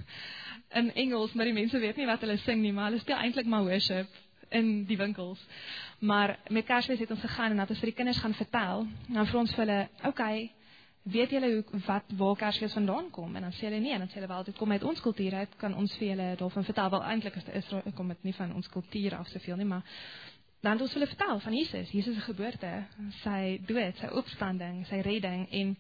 In Engels, maar die mense weet nie wat hulle sing nie, maar hulle speel eintlik maar worship in die winkels. Maar met Kersfees het ons gegaan en dat ons vir die kinders gaan vertel, en dan vir ons vir hulle, okay, weet julle waar Kersfees vandaan kom? En dan sê hulle nee, en dan sê hulle wel, dit kom uit ons kultuur uit, kan ons vir julle daarvan vertel, wel eintlik is Israel, kom het nie van ons kultuur af soveel nie, maar dan het ons vir hulle vertel van Jesus se geboorte, sy dood, sy opstanding, sy redding, en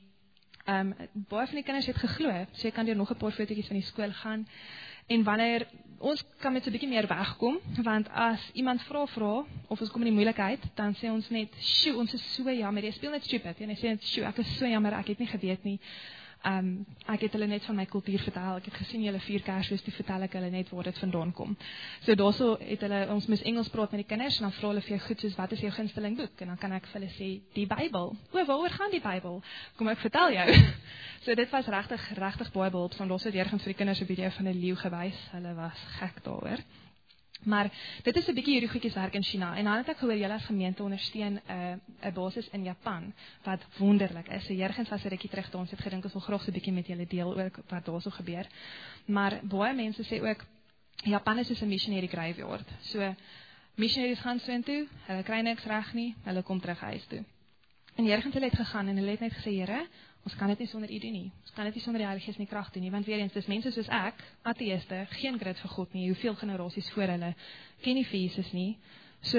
baie van die kinders het geglo, so jy kan deur nog 'n paar fotootjies van die skool gaan, en wanneer, ons kan met so 'n bietjie meer wegkom, want as iemand vra, of ons kom in die moeilikheid, dan sê ons net, sjoe, ons is so jammer, jy speel net stupid, en hy sê net, sjoe, ek is so jammer, ek het nie geweet nie, ek het hulle net van my kultuur vertel, ek het gesien julle 4 Kersfees, toe vertel ek hulle net waar dit vandaan kom. So daarso het hulle, ons moes Engels praat met die kinders, en dan vra hulle vir jou goed soos, wat is jou gunsteling boek? En dan kan ek vir hulle sê, die Bybel. Waaroor gaan die Bybel? Kom ek vertel jou. So dit was regtig baie behulpsaam. Daarso het Jurgen vir die kinders 'n video van 'n leeu gewys, hulle was gek daaroor. Maar dit is 'n bietjie hierdie goedjies werk in China, en dan het ek gehoor, julle as gemeente ondersteun 'n basis in Japan, wat wonderlik is. So Jurgens was 'n rukkie terug daar, ons het gedink, ons wil graag so 'n bietjie met julle deel ook, wat daar so gebeur. Maar baie mense sê ook, Japan is soos 'n missionary graveyard. So, missionaries gaan so intoe, hulle kry niks reg nie, hulle kom terug huis toe. En Jurgens het gegaan, en hulle het net gesê, Here, ons kan dit nie sonder u doen nie. Ons kan dit nie sonder die Heilige Gees nie krag doen nie, want weer eens, dis mense soos ek, ateïste, geen grit vir God nie, hoeveel generasies voor hulle, ken nie vir Jesus nie, so,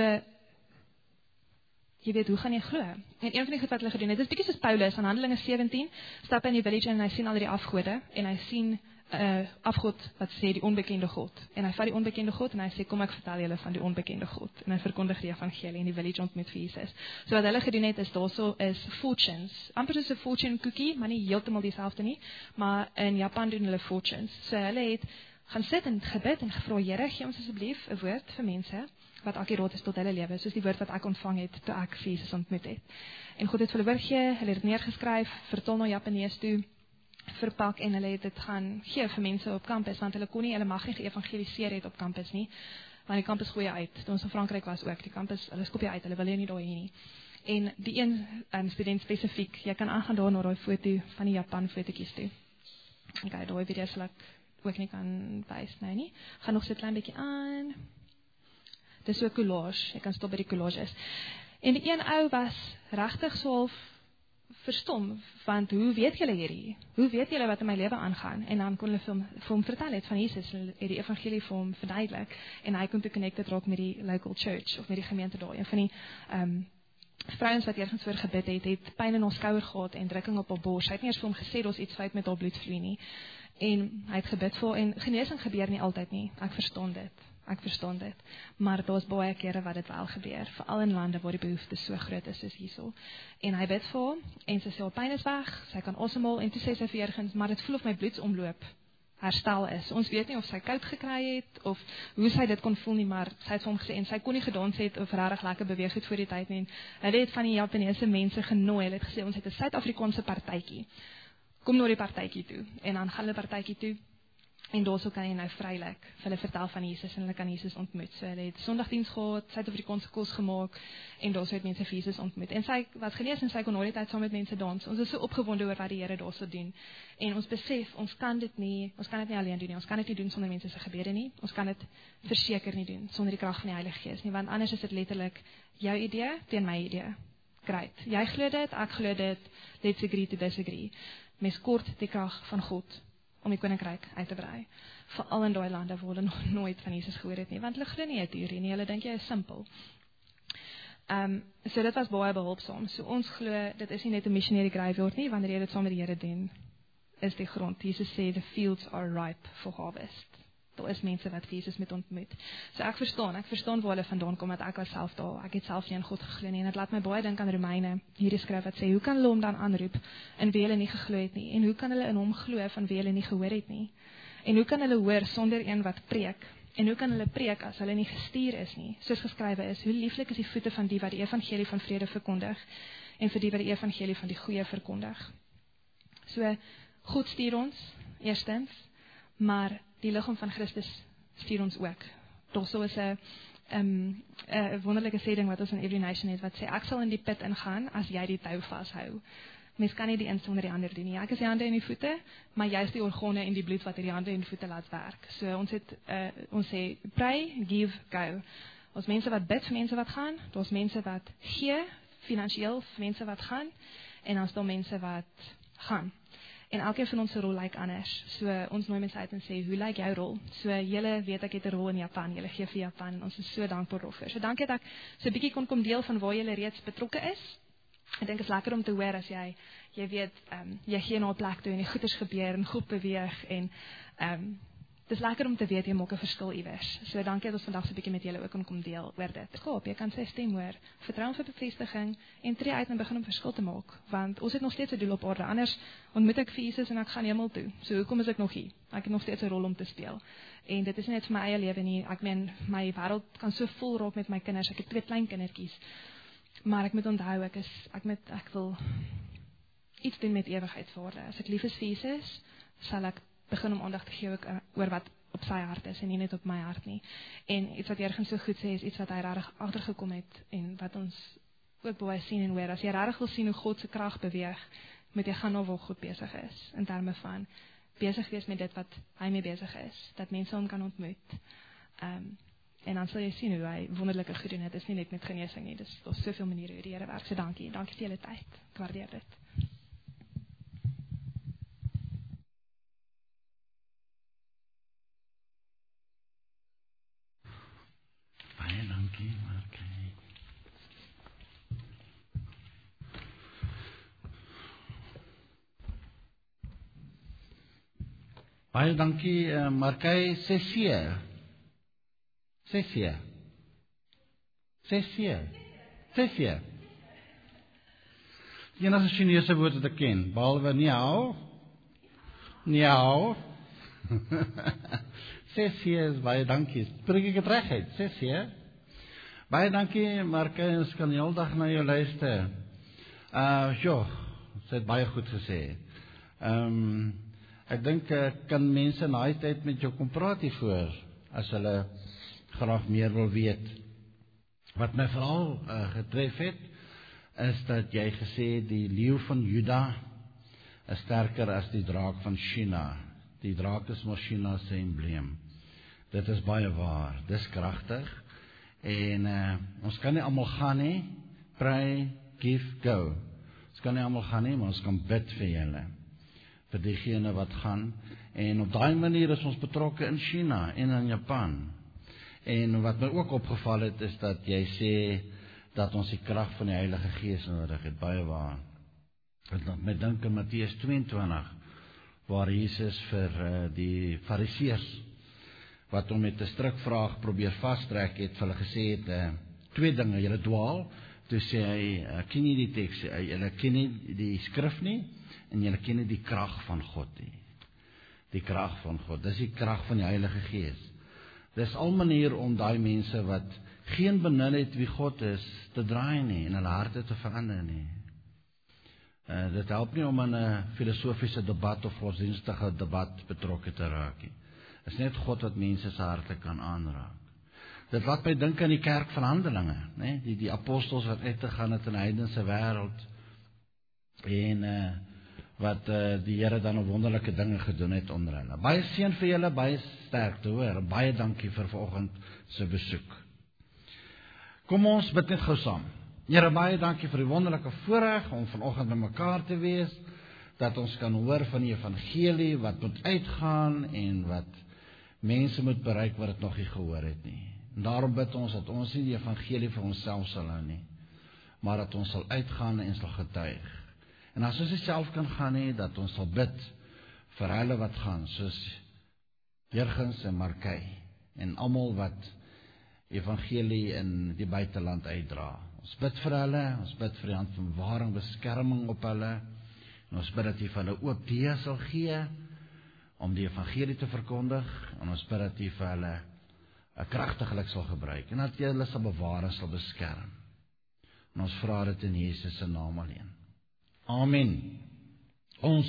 jy weet, hoe gaan jy glo? En een van die goed wat hulle gedoen het, is bietjie soos Paulus, aan Handelinge 17, stap in die village en hy sien al die afgode, en hy sien afgod wat sê die onbekende God, en hy vat die onbekende God, en hy sê, kom ek vertel julle van die onbekende God, en hy verkondig die evangelie, en die village ontmoet vir Jesus. So wat hulle gedoen het, is daarso is fortunes, amper soos 'n fortune cookie, maar nie heeltemal dieselfde nie, maar in Japan doen hulle fortunes, so hulle het gaan sit en gebid, en gevra, Here, gee ons asseblief 'n woord vir mense, wat akkuraat is tot hulle lewe, soos die woord wat ek ontvang het, toe ek vir Jesus ontmoet het. En God het vir hulle woord gegee, hulle het neergeskryf, vertaal na Japanees toe, verpak, en hulle het dit gaan gee vir mense op kampus, want hulle mag nie geëvangeliseer het op kampus nie, want die kampus gooi uit, toe ons in Frankryk was ook, die kampus, hulle skop jy uit, hulle wil jy nie daar heen nie. En die een student spesifiek, jy kan aangaan daar na die foto van die Japan fotootjies toe. Okay, daar video sal ek ook nie kan wys nou nie. Gaan nog so 'n klein bietjie aan. Dis so 'n collage, jy kan stop by die collages. En die een ou was regtig so half verstom, want hoe weet julle hierdie? Hoe weet julle wat in my lewe aangaan? En dan kon hulle vir hom vertel het van Jesus, hulle het die evangelie vir hom verduidelik, en hy kon toe connected raak met die local church, of met die gemeente daar. Een van die vrouens wat ergens voor gebid het pyn in haar skouer gehad en drukking op haar bors. Hy het nie eers vir hom gesê, daar's iets fout met haar bloedvloei nie. En hy het gebid vir haar, en genesing gebeur nie altyd nie, ek verstaan dit, maar daar's baie kere wat dit wel gebeur, veral in lande waar die behoefte so groot is soos hierso. En hy bid vir haar, en sy sê haar pyn is weg, sy kan asemhaal, en toe sê sy vir ergens, maar dit voel of my bloedsomloop herstel is. Ons weet nie of sy koud gekry het, of hoe sy dit kon voel nie, maar sy het vir hom gesê, en sy kon nie gedans het, of regtig lekker beweeg het voor die tyd nie, en hulle het van die Japaneese mense genooi, hulle het gesê, ons het 'n Suid-Afrikaanse partytjie, kom nou die partytjie toe, en dan gaan hulle partytjie toe, en daarso kan jy nou vrylik vir hulle vertel van Jesus, en hulle kan Jesus ontmoet. So hulle het Sondagdiens gehad, Suid-Afrikaanse kos gemaak, en daarso het mense vir Jesus ontmoet. En sy was genees, en sy kon al die tyd saam met mense dans. Ons is so opgewonde oor wat die Here daarso doen. En ons besef, ons kan dit nie alleen doen nie. Ons kan dit nie doen sonder mense se gebede nie. Ons kan dit verseker nie doen sonder die krag van die Heilige Gees nie, want anders is dit letterlik jou idee teen my idee. Great. Jy glo dit, ek glo dit, let's agree to disagree. Mens kort die krag van God om die koninkryk uit te brei. Veral in daai lande waar hulle nog nooit van Jesus gehoor het nie, want hulle glo nie 'n teorie nie, hulle dink jy is simpel. So dit was baie behulpsaam. So ons glo, dit is nie net 'n missionary graveyard nie, wanneer jy dit saam met die Here doen, is die grond. Jesus sê, the fields are ripe for harvest. Daar is mense wat Jesus moet ontmoet. So ek verstaan waar hulle vandaan kom, want ek was self daar, ek het self nie in God geglo nie, en het laat my baie dink aan Romeine, hierdie skrif wat sê, hoe kan hulle hom dan aanroep, in wie hulle nie geglo het nie, en hoe kan hulle in hom glo, van wie hulle nie gehoor het nie, en hoe kan hulle hoor, sonder een wat preek, en hoe kan hulle preek, as hulle nie gestuur is nie, soos geskrywe is, hoe lieflik is die voete van die wat die evangelie van vrede verkondig, en vir die wat die evangelie van die goeie verkondig. So, God stuur ons, eerstens, maar die liggaam van Christus stuur ons ook. Daarso is 'n wonderlike sê ding wat ons in Every Nation het, wat sê, ek sal in die put ingaan, as jy die tou vashou. Mens kan nie die een sonder die ander doen nie. Ek is die hande en die voete, maar jy is die organe en die bloed wat die hande en die voete laat werk. So ons sê, pray, give, go. Ons mense wat bid vir mense wat gaan, daar's mense wat gee, finansiëel vir mense wat gaan, en ons daar mense wat gaan. En elkeen van ons se rol lyk anders. So ons nooi mense uit en sê, hoe lyk jou rol? So julle weet ek het 'n rol in Japan, julle gee vir Japan, en ons is so dankbaar daarvoor. So dankie dat ek so 'n bietjie kon kom deel van waar julle reeds betrokke is. Ek dink is lekker om te hoor as jy weet, jy gee na 'n plek toe en die goeders gebeur en goed beweeg, en dis lekker om te weet jy maak 'n verskil iewers. So dankie dat ons vandag so 'n bietjie met julle ook kon kom deel oor dit. Ek hoop jy kan sy stem hoor, vertrou vir bevestiging, en tree uit en begin om verskil te maak, want ons het nog steeds 'n doel op aarde, anders ontmoet ek vir Jesus en ek gaan hemel toe. So hoekom is ek nog hier? Ek het nog steeds 'n rol om te speel. En dit is nie net vir my eie lewe nie, ek meen, my wêreld kan so vol raak met my kinders, ek het 2 klein kindertjies, maar ek moet onthou, ek wil iets doen met ewigheidswaarde. As ek lief is vir Jesus, sal ek begin om aandag te gee ook oor wat op sy hart is, en nie net op my hart nie. En iets wat ergens so goed sê, is iets wat hy regtig agtergekom het, en wat ons ook baie sien en hoor. As jy regtig wil sien hoe God se krag beweeg, moet jy gaan na waar God besig is, in terme van besig wees met dit wat hy mee besig is, dat mense hom kan ontmoet. En dan sal jy sien hoe hy wonderlike goed doen. Het is nie net met genesing nie, dus daar's soveel maniere hoe die Here werk. So dankie vir julle tyd. Ek waardeer dit. Baie dankie, Markie. Baie dankie, Markie. Sessie. Die enige Chinese woord wat ek ken, behalwe niao. Sessie is baie dankie. Spreek ek dit reg uit? Sessie. Baie dankie, Markie, ons kan heeldag na jou luister. Sy het baie goed gesê. Ek dink kan mense na die tyd met jou kom praat hiervoor, as hulle graag meer wil weet. Wat my vooral getref het, is dat jy gesê die leeu van Juda is sterker as die draak van China. Die draak is maar China se embleem. Dit is baie waar, dis kragtig. En ons kan nie almal gaan nie. Pray, give, go. Ons kan nie almal gaan nie, maar ons kan bid vir julle, vir diegene wat gaan, en op daai manier is ons betrokke in China en in Japan. En wat my ook opgeval het, is dat jy sê, dat ons die krag van die Heilige Gees nodig het, baie waar. Het laat my dink in Matteus 22, waar Jesus vir die Fariseërs, wat hom met 'n strikvraag probeer vastrek het, vir hulle gesê het, twee dinge, julle dwaal, toe sê hy, ken jy die teks, julle ken nie die skrif nie, en julle ken nie die krag van God nie. Die krag van God, dis die krag van die Heilige Gees. Dis al manier om daai mense wat geen benul het wie God is, te draai nie, en hulle harte te verander nie. Dit help nie om in 'n filosofiese debat of godsdienstige debat betrokke te raak nie. Dit is net God wat mense se harte kan aanraak. Dit laat my dink aan die kerk van Handelinge, né? Die apostels wat uitgegaan het in die heidense wêreld, en wat die Here dan wonderlike dinge gedoen het onder hulle. Baie seën vir julle, baie sterkte, hoor, baie dankie vir vanoggend se besoek. Kom ons bid net gou saam. Here, baie dankie vir die wonderlike voorreg om vanoggend by mekaar te wees, dat ons kan hoor van die evangelie wat moet uitgaan en wat mense moet bereik wat dit nog nie gehoor het nie. En daarom bid ons dat ons nie die evangelie vir onsself sal hou nie, maar dat ons sal uitgaan en sal getuig. En as ons self kan gaan nie, dat ons sal bid vir hulle wat gaan, soos Jurgens en Markei, en almal wat evangelie in die buiteland uitdra. Ons bid vir hulle, ons bid vir die hand van bewaring, beskerming op hulle, en ons bid dat U vir hulle oop deë sal gee, om die evangelie te verkondig, en ons bid dat U vir hulle kragtiglik sal gebruik, en dat U hulle sal bewaar en sal beskerm. En ons vra dit in Jesus se naam alleen. Amen. Ons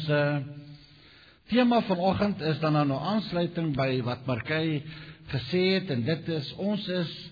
tema vanoggend is dan nou aansluiting by wat Markei gesê het, en dit is, ons is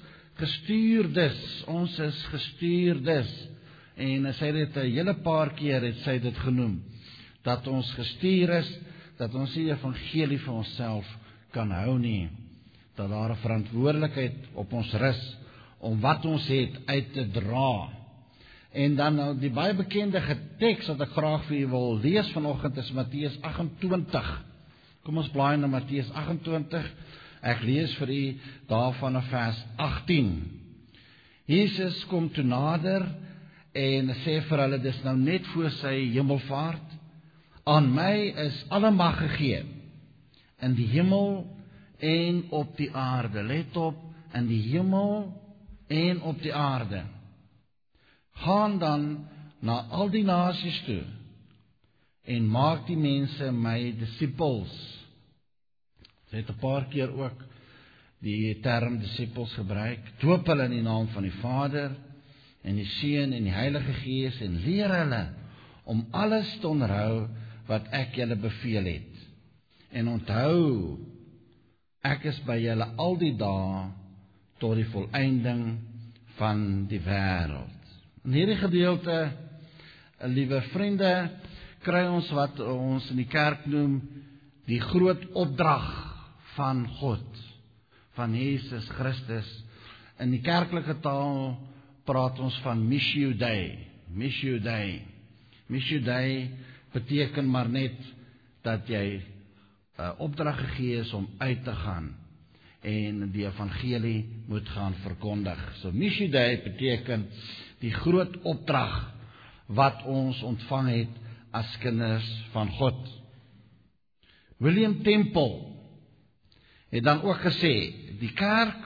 gestuurdes, en sy het 'n hele paar keer het sy dit genoem, dat ons gestuur is, dat ons die evangelie vir onsself kan hou nie, dat daar 'n verantwoordelikheid op ons rus, om wat ons het uit te dra. En dan nou die baie bekende teks wat ek graag vir u wil lees vanoggend is Matteus 28. Kom ons blaai na Matteus 28. Ek lees vir u daarvan vers 18. Jesus kom toe nader en sê vir hulle, dis nou net voor sy hemelvaart, aan my is alle mag gegee, in die hemel en op die aarde. Let op, in die hemel en op die aarde. Gaan dan na al die nasies toe en maak die mense my disippels. Sy het 'n paar keer ook die term disippels gebruik. Doop hulle in die naam van die Vader en die Seun en die Heilige Gees en leer hulle om alles te onderhou wat ek julle beveel het. En onthou, ek is by julle al die dae tot die volëinding van die wêreld. In hierdie gedeelte, liewe vriende, kry ons wat ons in die kerk noem die groot opdrag van God, van Jesus Christus. In die kerklike taal praat ons van Missio Dei. Missio Dei. Missio Dei beteken maar net dat jy opdrag gegee is om uit te gaan en die evangelie moet gaan verkondig. So Missio Dei beteken die groot opdrag wat ons ontvang het as kinders van God. William Temple het dan ook gesê, die kerk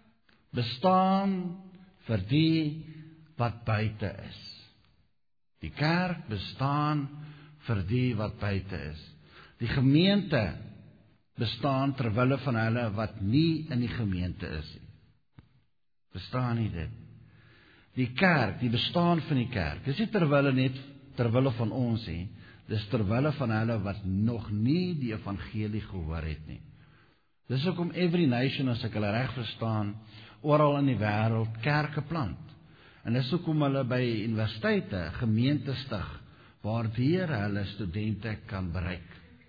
bestaan vir die wat buite is. Die kerk bestaan vir die wat buite is. Die gemeente bestaan ter wille van hulle wat nie in die gemeente is nie. Bestaan nie dit. Die kerk, die bestaan van die kerk, dis nie ter wille van ons nie, dis ter wille van hulle wat nog nie die evangelie gehoor het nie. Dis hoekom Every Nation, as ek hulle reg verstaan, oral in die wêreld kerke plant. En dis hoekom hulle by universiteite gemeente stig, waardeur hulle studente kan bereik.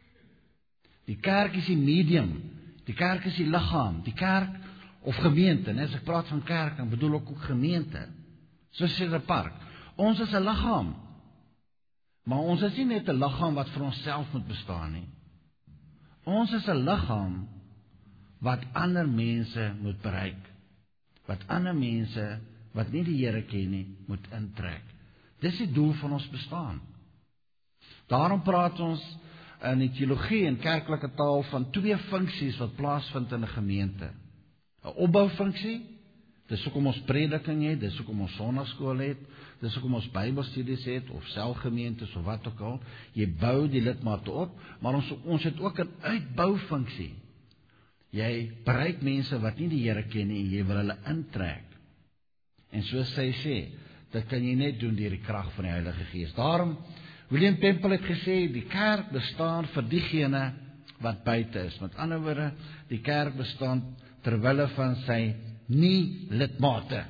Die kerk is die medium, die kerk is die liggaam, die kerk of gemeente, as ek praat van kerk, dan bedoel ek ook gemeente, soos in 'n park. Ons is 'n liggaam, Maar ons is nie net 'n liggaam wat vir onsself moet bestaan nie. Ons is 'n liggaam wat ander mense moet bereik. Wat ander mense wat nie die Here ken nie, moet intrek. Dis die doel van ons bestaan. Daarom praat ons in die teologie en kerklike taal van 2 funksies wat plaasvind in 'n gemeente. 'n Opboufunksie, dis hoekom ons prediking het, dis hoekom ons sonnaarskool het, dis hoekom ons Bybelstudies het, of selgemeentes of wat ook al. Jy bou die lidmate op, maar ons het ook 'n uitboufunksie. Jy bereik mense wat nie die Here ken nie, jy wil hulle intrek. En soos hy sê, dit kan jy net doen deur die krag van die Heilige Gees. Daarom, William Temple het gesê, die kerk bestaan vir diegene wat buite is. Met ander woorde, die kerk bestaan terwille van sy nie lidmate.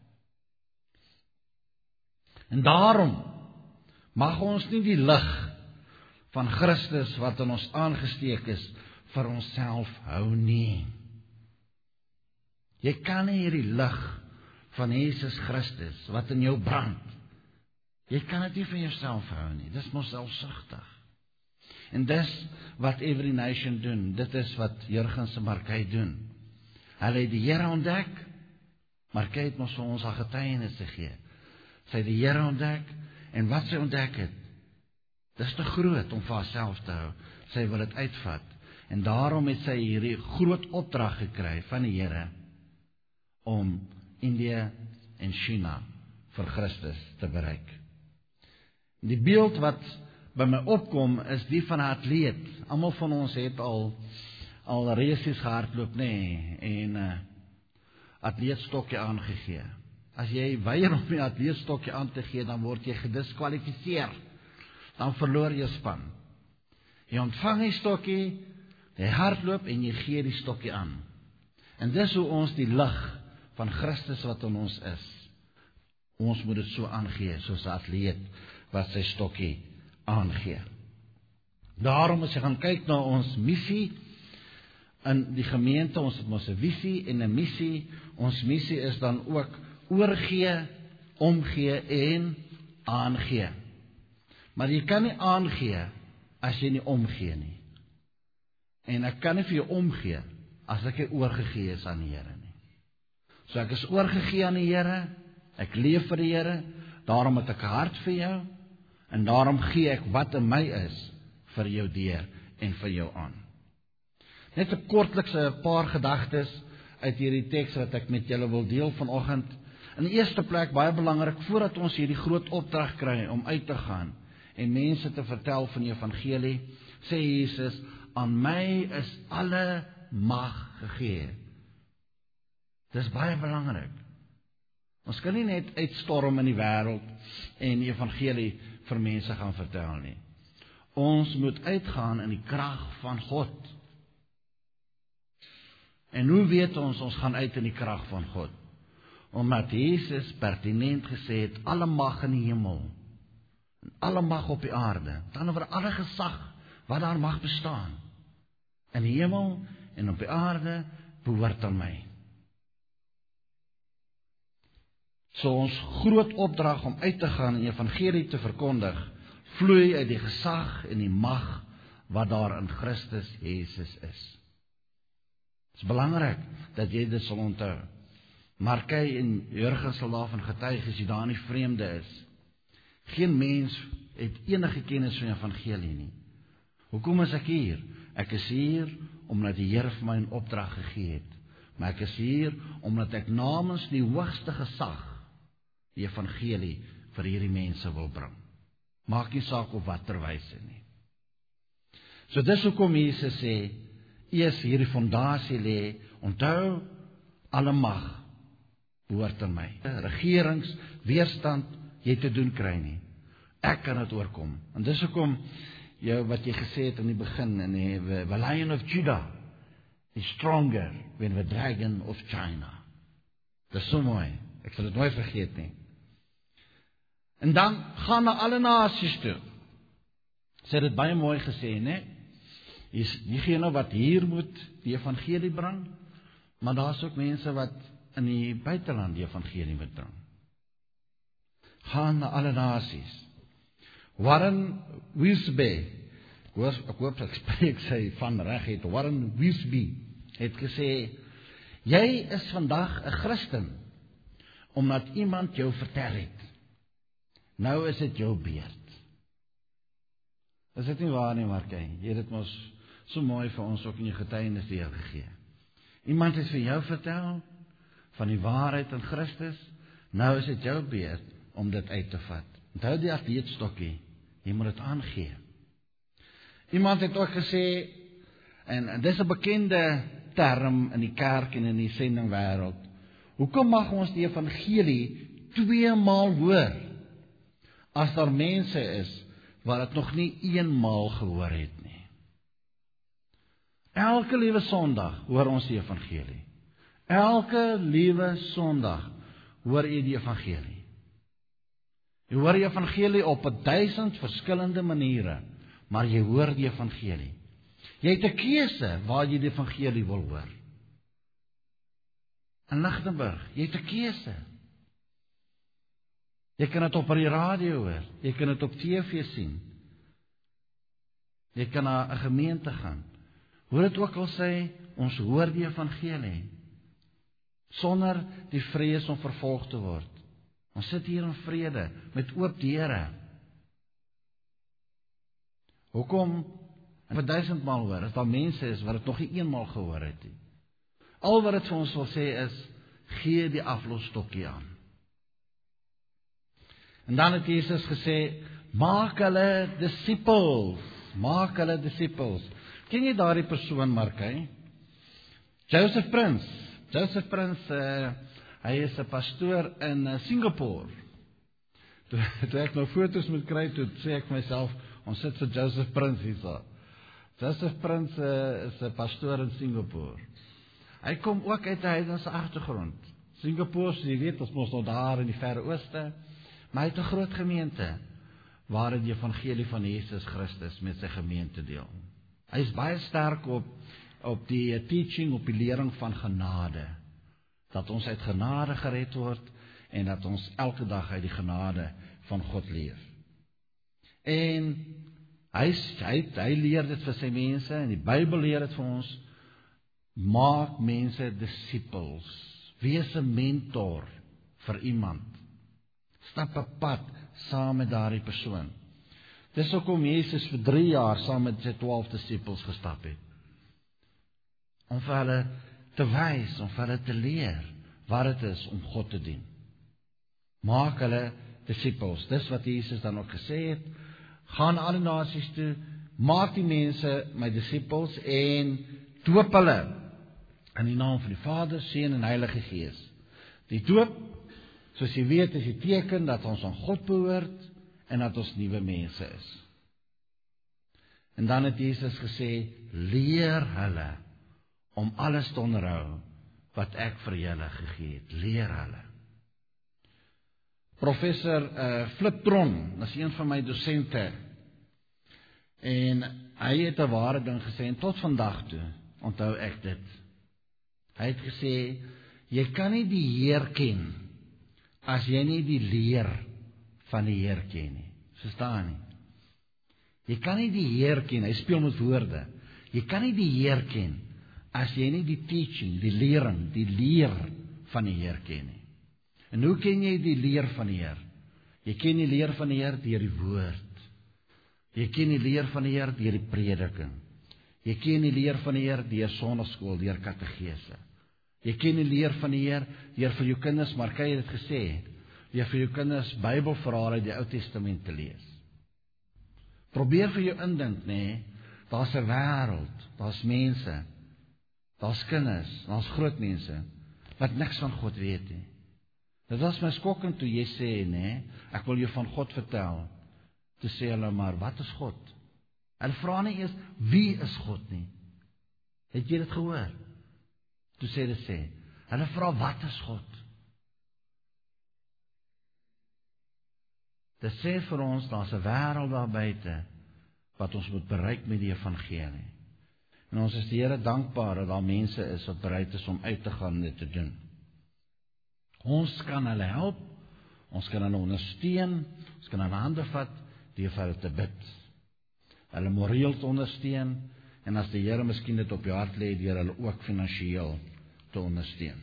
En daarom mag ons nie die lig van Christus wat in ons aangesteek is, vir onsself hou nie. Jy kan nie hierdie lig van Jesus Christus wat in jou brand, jy kan dit nie vir jouself hou nie. Dis mos selfsugtig. En dis wat Every Nation doen. Dit is wat Jurgens en Markei doen. Hulle het die Here ontdek. Markei het mos vir ons al getuienis gegee. Sy het die Here ontdek, en wat sy ontdek het, dis te groot om vir haarself te hou. Sy wil dit uitvat. En daarom het sy hierdie groot opdrag gekry van die Here om India en China vir Christus te bereik. Die beeld wat by my opkom is die van 'n atleet. Almal van ons het al races gehardloop, en atleetstokkie aangegee. As jy weier om die atleetstokkie aan te gee, dan word jy gediskwalifiseer. Dan verloor jy span. Jy ontvang die stokkie, jy hardloop en jy gee die stokkie aan. En dis hoe ons die lig van Christus wat in ons is. Ons moet dit so aangee, soos 'n atleet wat sy stokkie aangee. Daarom as jy gaan kyk na ons missie in die gemeente, ons het mos 'n visie en 'n missie. Ons missie is dan ook oorgee, omgee en aangee. Maar jy kan nie aangee as jy nie omgee nie. En ek kan nie vir jou omgee as ek nie oorgegee is aan die Here nie. So ek is oorgegee aan die Here, ek leef vir die Here, daarom het ek 'n hart vir jou, en daarom gee ek wat in my is vir jou deur en vir jou aan. Net 'n kortlikse paar gedagtes uit hierdie teks wat ek met julle wil deel vanoggend. In die eerste plek, baie belangrik, voordat ons hierdie groot opdrag kry om uit te gaan en mense te vertel van die evangelie, sê Jesus, aan my is alle mag gegee. Dis baie belangrik. Ons kan nie net uitstorm in die wêreld en die evangelie vir mense gaan vertel nie. Ons moet uitgaan in die krag van God. En hoe weet ons gaan uit in die krag van God? Omdat Jesus pertinent gesê het, alle mag in die hemel, en alle mag op die aarde, dan oor alle gesag, wat daar mag bestaan, in die hemel en op die aarde, behoort aan my. So ons groot opdrag om uit te gaan en die evangelie te verkondig, vloei uit die gesag en die mag wat daar in Christus Jesus is. Het is belangrik dat jy dit sal onthou. Markei en Jurgens sal daarvan getuig as jy daar nie vreemde is. Geen mens het enige kennis van die evangelie nie. Hoekom is ek hier? Ek is hier omdat die Here vir my 'n opdrag gegee het. Maar ek is hier omdat ek namens die hoogste gesag die evangelie vir hierdie mense wil bring. Maak nie saak op watter wyse nie. So dis hoekom Jesus sê, eers hierdie fondasie lê, onthou, alle mag behoort aan my. Regerings, weerstand, jy te doen kry nie. Ek kan dit oorkom. En dis hoekom wat jy gesê het in die begin, in the Lion of Judah is stronger than the Dragon of China. Dis so mooi. Ek sal dit nooit vergeet nie. En dan gaan na alle nasies toe. Sy het dit baie mooi gesê, né? Is diegene wat hier moet die evangelie bring, maar daar's ook mense wat in die buiteland die evangelie moet bring. Gaan na alle nasies. Warren Wiersbe, ek hoop ek spreek sy van reg het, Warren Wiersbe het gesê, jy is vandag 'n Christen, omdat iemand jou vertel het. Nou is dit jou beurt. Is dit nie waar nie, Markie? Jy het dit mos so mooi vir ons ook in jou getuienis deurgegee. Iemand het vir jou vertel van die waarheid in Christus, nou is dit jou beurt om dit uit te vat. Onthou die atleetstokkie, jy moet dit aangee. Iemand het ook gesê, en dis 'n bekende term in die kerk en in die sendingwêreld, hoekom mag ons die evangelie 2 maal hoor, as daar mense is wat dit nog nie 1 maal gehoor het nie? Elke liewe Sondag hoor ons die evangelie. Elke liewe Sondag hoor jy die evangelie. Jy hoor die evangelie op 1000 verskillende maniere, maar jy hoor die evangelie. Jy het 'n keuse waar jy die evangelie wil hoor. In Lichtenburg, jy het 'n keuse. Jy kan dit op die radio hoor, jy kan dit op TV sien. Jy kan na 'n gemeente gaan. Hoe dit ook al sê, ons hoor die evangelie, sonder die vrees om vervolg te word. Ons sit hier in vrede, met oop deure. Hoekom? Vir 1000 maal hoor, as daar mense is wat dit nog nie 1 maal gehoor het nie. Al wat dit vir ons wil sê is, gee die aflosstokkie aan. En dan het Jesus gesê, maak hulle disippels. Maak hulle disippels. Ken jy daardie persoon, Markie? Joseph Prince. Joseph Prince, hy is 'n pastoor in Singapore. Toe ek nou foto's moet kry, toe sê ek vir myself, ons sit vir Joseph Prince hierso. Joseph Prince is 'n pastoor in Singapore. Hy kom ook uit 'n heidense agtergrond. Singapore, jy weet, ons mos nou daar in die Verre Ooste, maar hy het 'n groot gemeente, waar hy die evangelie van Jesus Christus met sy gemeente deel. Hy is baie sterk op die teaching, op die lering van genade. Dat ons uit genade gered word, en dat ons elke dag uit die genade van God leef. En hy leer dit vir sy mense, en die Bybel leer dit vir ons, maak mense disippels, wees 'n mentor vir iemand, stap 'n pad saam met daardie persoon. Dis hoekom Jesus vir 3 jaar saam met sy 12 disippels gestap het, om vir hulle te wys, om vir hulle te leer, wat het is om God te dien. Maak hulle disippels, dis wat Jesus dan ook gesê het, gaan alle nasies toe, maak die mense my disippels, en doop hulle, in die naam van die Vader, Seun en Heilige Gees. Die doop, soos jy weet, is die teken dat ons aan God behoort, en dat ons nuwe mense is. En dan het Jesus gesê, leer hulle, om alles te onderhou, wat ek vir julle gegee het. Leer hulle. Professor Flip Tron, dat is een van my dosente, en hy het 'n ware ding gesê, en tot vandag toe, onthou ek dit. Hy het gesê, jy kan nie die Heer ken, as jy nie die leer van die Heer ken nie. Verstaan nie? Jy kan nie die Heer ken, hy speel met woorde. Jy kan nie die Heer ken, as jy nie die teaching, die lering, die leer van die Heer ken nie. En hoe ken jy die leer van die Heer? Jy ken die leer van die Heer deur die woord. Jy ken die leer van die Heer deur die prediking. Jy ken die leer van die Heer deur sonnaskool, deur katekese. Jy ken die leer van die Heer deur vir jou kinders, maar jy het dit gesê, deur vir jou kinders Bybelverhale uit die Ou Testament te lees. Probeer vir jou indink, nee, daar's 'n wêreld, daar's mense, daar's kinders, daar's groot mense, wat niks van God weet nie. Dit was my skokkend toe jy sê, nee, ek wil jou van God vertel. Toe sê hulle, maar wat is God? Hulle vra nie eers, wie is God nie? Het jy dit gehoor? Toe sê dit sê, hulle vra, wat is God? Dit sê vir ons, daar's 'n wêreld daar buite, wat ons moet bereik met die evangelie. En ons is die Here dankbaar, dat daar mense is, wat bereid is om uit te gaan en dit te doen. Ons kan hulle help, ons kan hulle ondersteun, ons kan hulle hande vat, deur vir hulle te bid, hulle moreel te ondersteun, en as die Here miskien dit op jou hart lê, deur hulle ook finansiëel te ondersteun.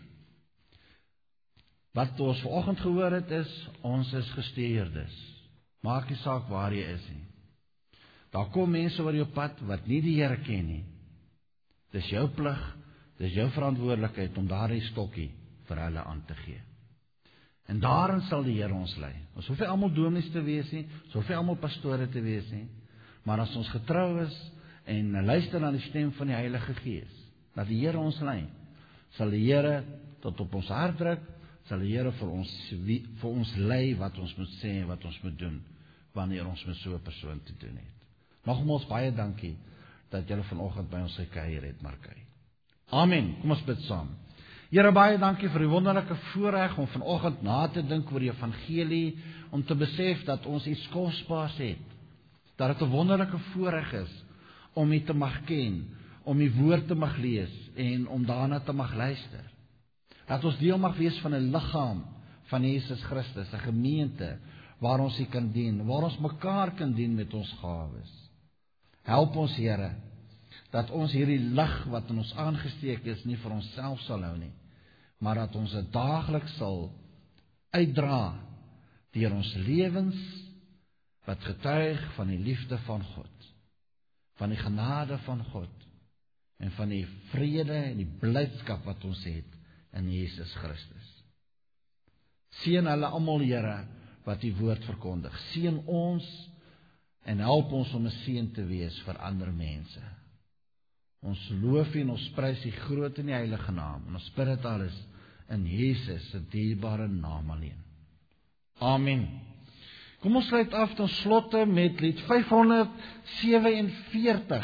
Wat ons vanoggend gehoor het is, ons is gestuurdes. Maak nie saak waar jy is nie. Daar kom mense oor jou pad wat nie die Here ken nie. Dis jou plig, dis jou verantwoordelikheid om daardie stokkie vir hulle aan te gee. En daarin sal die Here ons lei. Ons hoef nie almal dominees te wees nie, ons hoef nie almal pastore te wees nie, maar as ons getrou is en luister na die stem van die Heilige Gees, dat die Here ons lei, sal die Here tot op ons hart druk, sal die Here vir ons lei wat ons moet sê en wat ons moet doen, wanneer ons met so 'n persoon te doen het. Nogmaals baie dankie dat julle vanoggend by ons gekuier het, Markie. Amen. Kom ons bid saam. Here, baie dankie vir die wonderlike voorreg om vanoggend na te dink oor die evangelie, om te besef dat ons iets kosbaars het, dat dit 'n wonderlike voorreg is om U te mag ken, om U woord te mag lees en om daarna te mag luister. Dat ons deel mag wees van 'n liggaam van Jesus Christus, 'n gemeente waar ons U kan dien, waar ons mekaar kan dien met ons gawes. Help ons, Here, dat ons hierdie lig wat in ons aangesteek is, nie vir onsself sal hou nie, maar dat ons dit daagliks sal uitdra deur ons lewens wat getuig van die liefde van God, van die genade van God en van die vrede en die blydskap wat ons het in Jesus Christus. Seën hulle almal, Here, wat U woord verkondig. Seën ons en help ons om 'n seën te wees vir ander mense. Ons loof U en ons prys U groot en die heilige naam. En ons bid dit alles in Jesus se dierbare naam alleen. Amen. Kom ons sluit af ten slotte met lied 547.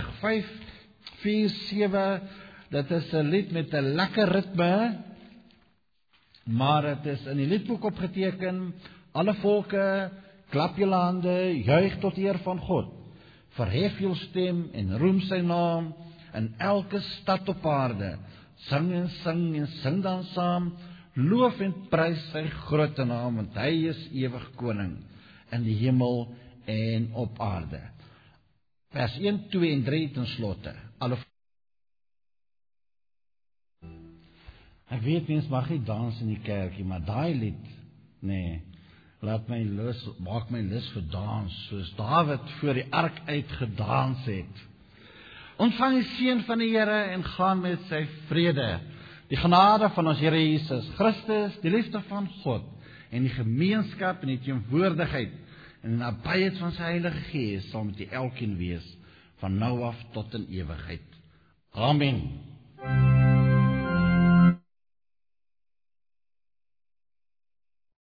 547. Dit is 'n lied met 'n lekker ritme, maar dit is in die liedboek opgeteken. Alle volke, klap julle hande, juig tot eer van God. Verhef julle stem en roem sy naam in elke stad op aarde. Sing en sing en sing dan saam. Loof en prys sy groot naam, want hy is ewig koning in die hemel en op aarde. Vers 1, 2 en 3 ten slotte. Ek weet mens mag nie dans in die kerkie, maar daai lied, nee, maak my lus vir dans, soos Dawid voor die ark uitgedans het. Ontvang die seën van die Here en gaan met sy vrede. Die genade van ons Here Jesus Christus, die liefde van God en die gemeenskap en die teenwoordigheid en die nabyheid van sy Heilige Gees sal met elkeen wees van nou af tot in ewigheid. Amen.